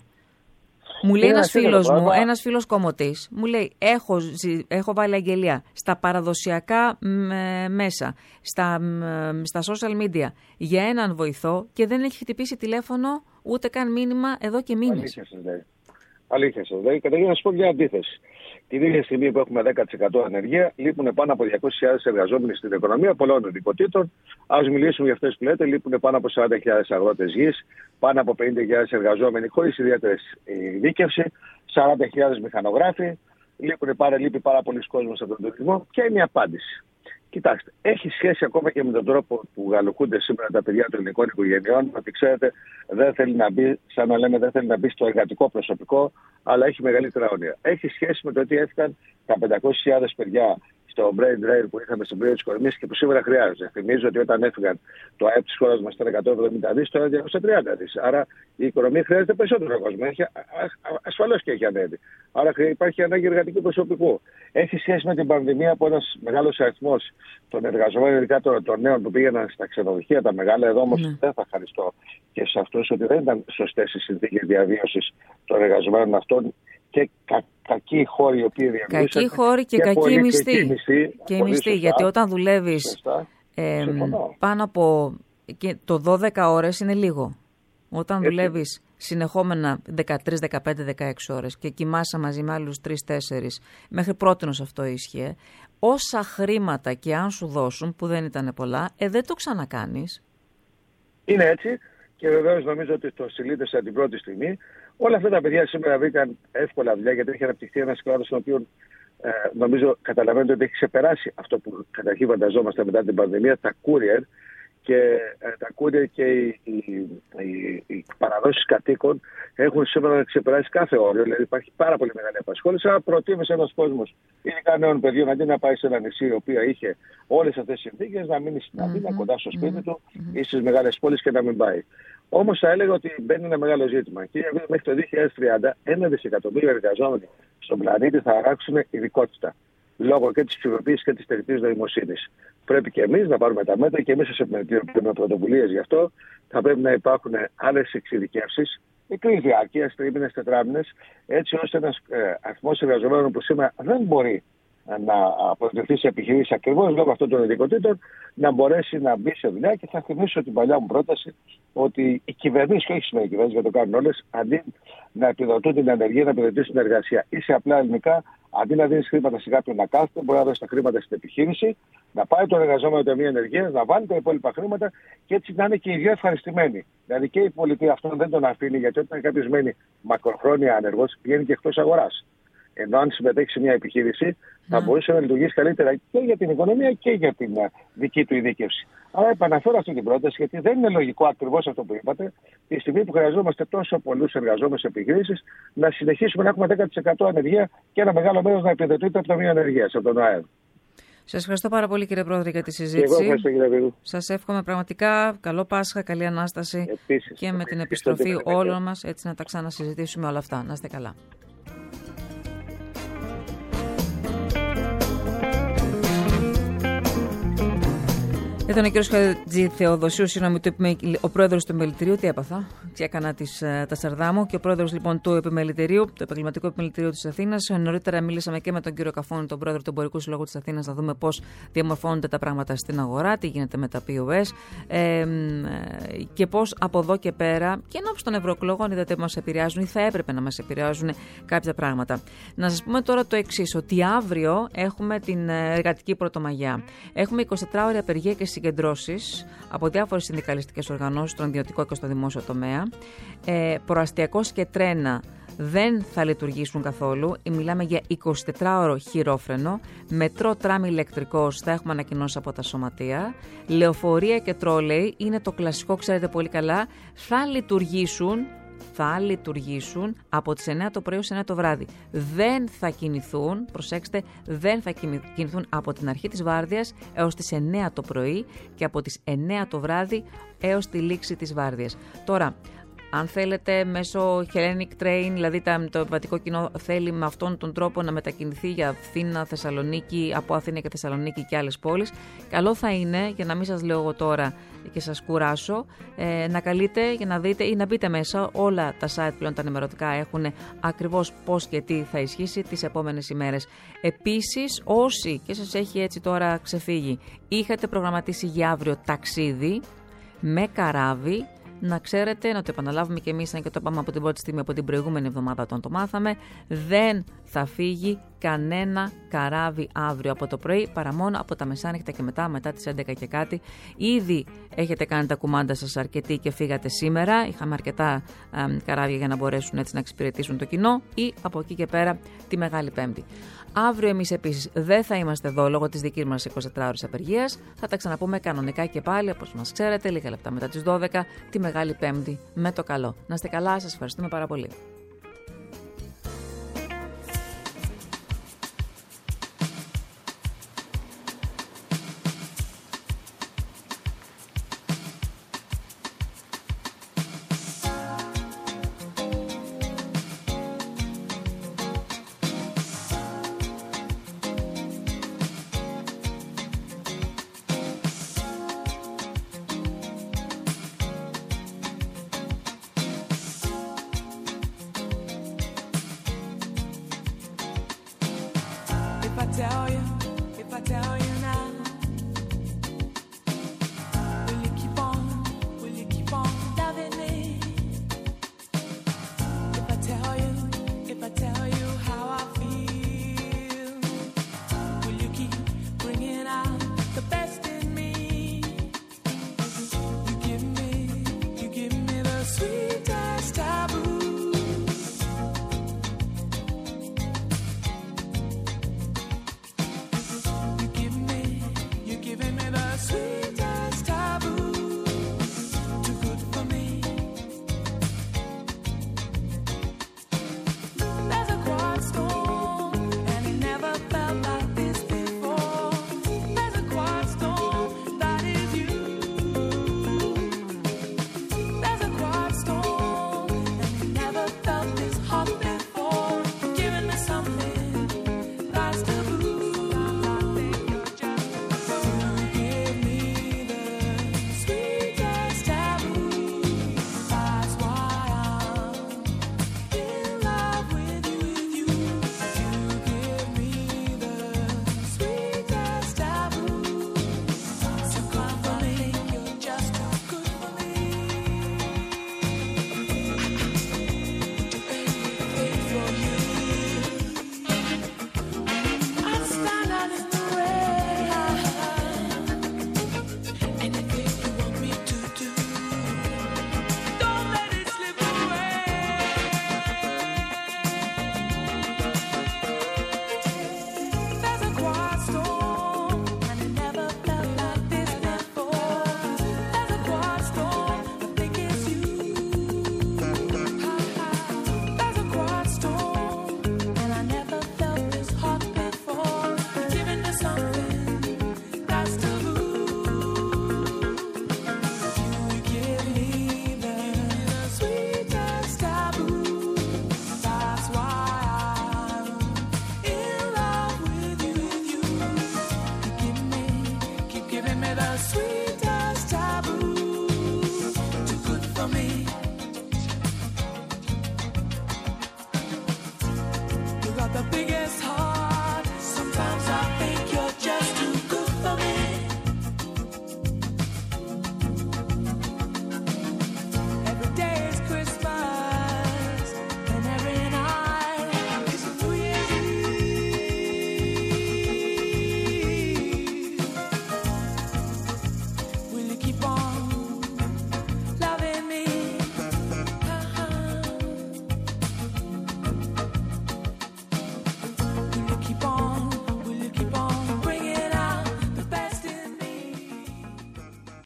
Μου λέει ένας φίλος μου, ένας φίλος κομμωτής, μου λέει έχω, έχω βάλει αγγελία στα παραδοσιακά μέσα, στα, στα social media για έναν βοηθό και δεν έχει χτυπήσει τηλέφωνο ούτε καν μήνυμα εδώ και μήνες. Αλήθεια σας λέει. Αλήθεια σας λέει. Καταρχήν να σας πω μια αντίθεση. Την ίδια στιγμή που έχουμε δέκα τοις εκατό ανεργία, λείπουν πάνω από διακόσιες χιλιάδες εργαζόμενοι στην οικονομία πολλών ειδικοτήτων. Ας μιλήσουμε για αυτές που λέτε, λείπουν πάνω από σαράντα χιλιάδες αγρότες γης, πάνω από πενήντα χιλιάδες εργαζόμενοι χωρίς ιδιαίτερη ειδίκευση, σαράντα χιλιάδες μηχανογράφοι, λείπουν πάρα, λείπει πάρα πολλοί κόσμος από τον τουρισμό. Ποια είναι η απάντηση? Κοιτάξτε, έχει σχέση ακόμα και με τον τρόπο που γαλουχούνται σήμερα τα παιδιά των ελληνικών οικογενειών, ότι ξέρετε, δεν θέλει να μπει, σαν να λέμε, δεν θέλει να μπει στο εργατικό προσωπικό, αλλά έχει μεγαλύτερα όνειρα. Έχει σχέση με το ότι έφυγαν τα πεντακόσιες χιλιάδες παιδιά στο brain drain που είχαμε στην περίοδο της οικονομίας και που σήμερα χρειάζονται. Θυμίζω ότι όταν έφυγαν το ΑΕΠ της χώρας μας ήταν εκατόν εβδομήντα δις, τώρα διακόσια τριάντα δις. Άρα η οικονομία χρειάζεται περισσότερο κόσμο. Έχει, ασφαλώς και έχει ανέβει. Άρα υπάρχει ανάγκη εργατικού προσωπικού. Έχει σχέση με την πανδημία που ένας μεγάλος αριθμός των εργαζομένων, ειδικά των, των νέων που πήγαιναν στα ξενοδοχεία τα μεγάλα, εδώ όμως mm. δεν θα ευχαριστώ και σε αυτούς ότι δεν ήταν σωστές οι συνθήκες διαβίωσης των εργαζομένων αυτών και κα, κακοί χώροι οι οποίοι διαβίωσαν. Κακοί χώροι και, και κακοί μισθοί. Και οι μισθοί, γιατί όταν δουλεύεις ε, πάνω από και το δώδεκα ώρες είναι λίγο. Όταν Έτσι. δουλεύεις συνεχόμενα δεκατρείς, δεκαπέντε, δεκαέξι ώρες και κοιμάσαι μαζί με άλλους τρεις τέσσερις, μέχρι πρότινος αυτό ίσχυε, όσα χρήματα και αν σου δώσουν, που δεν ήταν πολλά, ε, δεν το ξανακάνεις. Είναι έτσι και βεβαίως νομίζω ότι το συλλήτευσα την πρώτη στιγμή. Όλα αυτά τα παιδιά σήμερα βρήκαν εύκολα δουλειά γιατί έχει αναπτυχθεί ένας κλάδος στον οποίο ε, νομίζω καταλαβαίνετε ότι έχει ξεπεράσει αυτό που καταρχήν φανταζόμαστε μετά την πανδημία, τα courier. Και ε, τα courier και οι, οι, οι, οι παραδόσεις κατοίκων έχουν σήμερα ξεπεράσει κάθε όριο. Δηλαδή υπάρχει πάρα πολύ μεγάλη απασχόληση. Αλλά προτίμησε ένας κόσμος, ειδικά νέων παιδιών, αντί να πάει σε ένα νησί, το οποίο είχε όλες αυτές τις συνθήκες, να μείνει στην Αθήνα, mm-hmm. κοντά στο σπίτι του mm-hmm. ή στις μεγάλες πόλεις και να μην πάει. Όμως θα έλεγα ότι μπαίνει ένα μεγάλο ζήτημα. Και μέχρι το δύο χιλιάδες τριάντα, ένα δισεκατομμύριο εργαζόμενοι στον πλανήτη θα αράξουν ειδικότητα. Λόγω και της ψηφιοποίησης και της τεχνητής νοημοσύνης. Πρέπει και εμείς να πάρουμε τα μέτρα και εμείς ως επιμελητήριο με πρωτοβουλίες γι' αυτό. Θα πρέπει να υπάρχουν άλλες εξειδικεύσεις, μικρής διάρκειας, τρίμηνες, τετράμηνες, έτσι ώστε ένας ε, αριθμός εργαζομένων που σήμερα δεν μπορεί να αποδεχθεί σε επιχειρήσεις ακριβώς λόγω αυτών των ειδικοτήτων, να μπορέσει να μπει σε δουλειά. Και θα θυμίσω την παλιά μου πρόταση ότι οι κυβερνήσεις, και όχι σήμερα οι κυβερνήσεις, γιατί το κάνουν όλες, αντί να επιδοτούν την ανεργία, να επιδοτούν την εργασία. Ή σε απλά ελληνικά, αντί να δίνει χρήματα σε κάποιον να κάθεται, μπορεί να δώσει τα χρήματα στην επιχείρηση, να πάει τον εργαζόμενο το ταμείο ενεργείας, να βάλει τα υπόλοιπα χρήματα και έτσι να είναι και οι δύο ευχαριστημένοι. Δηλαδή και η πολιτεία αυτόν δεν τον αφήνει, γιατί όταν κάποιο μένει μακροχρόνια ανεργός, πηγαίνει και εκτός αγοράς. Ενώ αν συμμετέχει σε μια επιχείρηση, θα Ναι. μπορούσε να λειτουργήσει καλύτερα και για την οικονομία και για την ε, δική του ειδίκευση. Άρα επαναφέρω αυτή την πρόταση, γιατί δεν είναι λογικό ακριβώς αυτό που είπατε, τη στιγμή που χρειαζόμαστε τόσο πολλούς εργαζόμενους επιχειρήσεις, να συνεχίσουμε να έχουμε δέκα τοις εκατό ανεργία και ένα μεγάλο μέρος να επιδοτείται από το Ταμείο Ανεργίας, από τον ΑΕΔ. Σας ευχαριστώ πάρα πολύ, κύριε Πρόεδρε, για τη Και εγώ συζήτηση. ευχαριστώ, κύριε Βίδου. Σας εύχομαι πραγματικά καλό Πάσχα, καλή Ανάσταση Επίσης, και με την ευχαριστώ επιστροφή την ευχαριστώ. όλων μας, έτσι να τα ξανασυζητήσουμε όλα αυτά. Να είστε καλά. Ήταν ο κύριος Χατζηθεοδοσίου, συγγνώμη, ο πρόεδρος του επιμελητηρίου. Τι έπαθα, και έκανα τις, τα σαρδά μου. Και ο πρόεδρος λοιπόν του επιμελητηρίου, του Επαγγελματικού Επιμελητηρίου της Αθήνας. Νωρίτερα μίλησαμε και με τον κύριο Καφώνη, τον πρόεδρο του Εμπορικού Συλλόγου της Αθήνας, να δούμε πώς διαμορφώνονται τα πράγματα στην αγορά, τι γίνεται με τα πι ο ες ε, και πώς από εδώ και πέρα, και ενώπιση των ευρωεκλογών, είδατε, μας επηρεάζουν ή θα έπρεπε να μας επηρεάζουν κάποια πράγματα. Να σας πούμε τώρα το εξής, ότι αύριο έχουμε την εργατική πρωτομαγιά. Έχουμε εικοσιτετράωρη απεργία και συγκεντρώσεις από διάφορες συνδικαλιστικές οργανώσεις, στον ιδιωτικό και στο δημόσιο τομέα. Ε, προαστιακός και τρένα δεν θα λειτουργήσουν καθόλου. Μιλάμε για εικοσιτετράωρο χειρόφρενο. Μετρό, τραμ ηλεκτρικός θα έχουμε ανακοινώσει από τα σωματεία. Λεωφορεία και τρόλεϊ είναι το κλασικό, ξέρετε πολύ καλά. Θα λειτουργήσουν. Θα λειτουργήσουν από τις εννιά το πρωί ως εννιά το βράδυ. Δεν θα κινηθούν, προσέξτε, δεν θα κινηθούν από την αρχή της βάρδιας έως τις εννιά το πρωί και από τις εννιά το βράδυ έως τη λήξη της βάρδιας. Τώρα, αν θέλετε μέσω Hellenic Train, δηλαδή το επιβατικό κοινό θέλει με αυτόν τον τρόπο να μετακινηθεί για Αθήνα, Θεσσαλονίκη, από Αθήνα και Θεσσαλονίκη και άλλες πόλεις, καλό θα είναι, για να μην σας λέω εγώ τώρα και σας κουράσω, ε, να καλείτε για να δείτε ή να μπείτε μέσα. Όλα τα site πλέον τα ενημερωτικά έχουν ακριβώς πώς και τι θα ισχύσει τις επόμενες ημέρες. Επίσης, όσοι, και σας έχει έτσι τώρα ξεφύγει, είχατε προγραμματίσει για αύριο ταξίδι με καράβι, να ξέρετε, να το επαναλάβουμε και εμείς, αν και το είπαμε από την πρώτη στιγμή, από την προηγούμενη εβδομάδα όταν το μάθαμε, δεν θα φύγει κανένα καράβι αύριο από το πρωί, παρά μόνο από τα μεσάνυχτα και μετά, μετά τις έντεκα και κάτι. Ήδη έχετε κάνει τα κουμάντα σας αρκετοί και φύγατε σήμερα. Είχαμε αρκετά ε, καράβια για να μπορέσουν έτσι να εξυπηρετήσουν το κοινό, ή από εκεί και πέρα τη Μεγάλη Πέμπτη. Αύριο εμείς επίσης δεν θα είμαστε εδώ λόγω της δικής μας εικοσιτετράωρης απεργίας. Θα τα ξαναπούμε κανονικά και πάλι, όπως μας ξέρετε, λίγα λεπτά μετά τις δώδεκα, τη Μεγάλη Πέμπτη με το καλό. Να είστε καλά, σας ευχαριστούμε πάρα πολύ. If I tell you, if I tell you now, will you keep on, will you keep on loving me? If I tell you, if I tell you how I feel, will you keep bringing out the best in me? You give me, you give me the sweetest taboo. the sweetest taboo.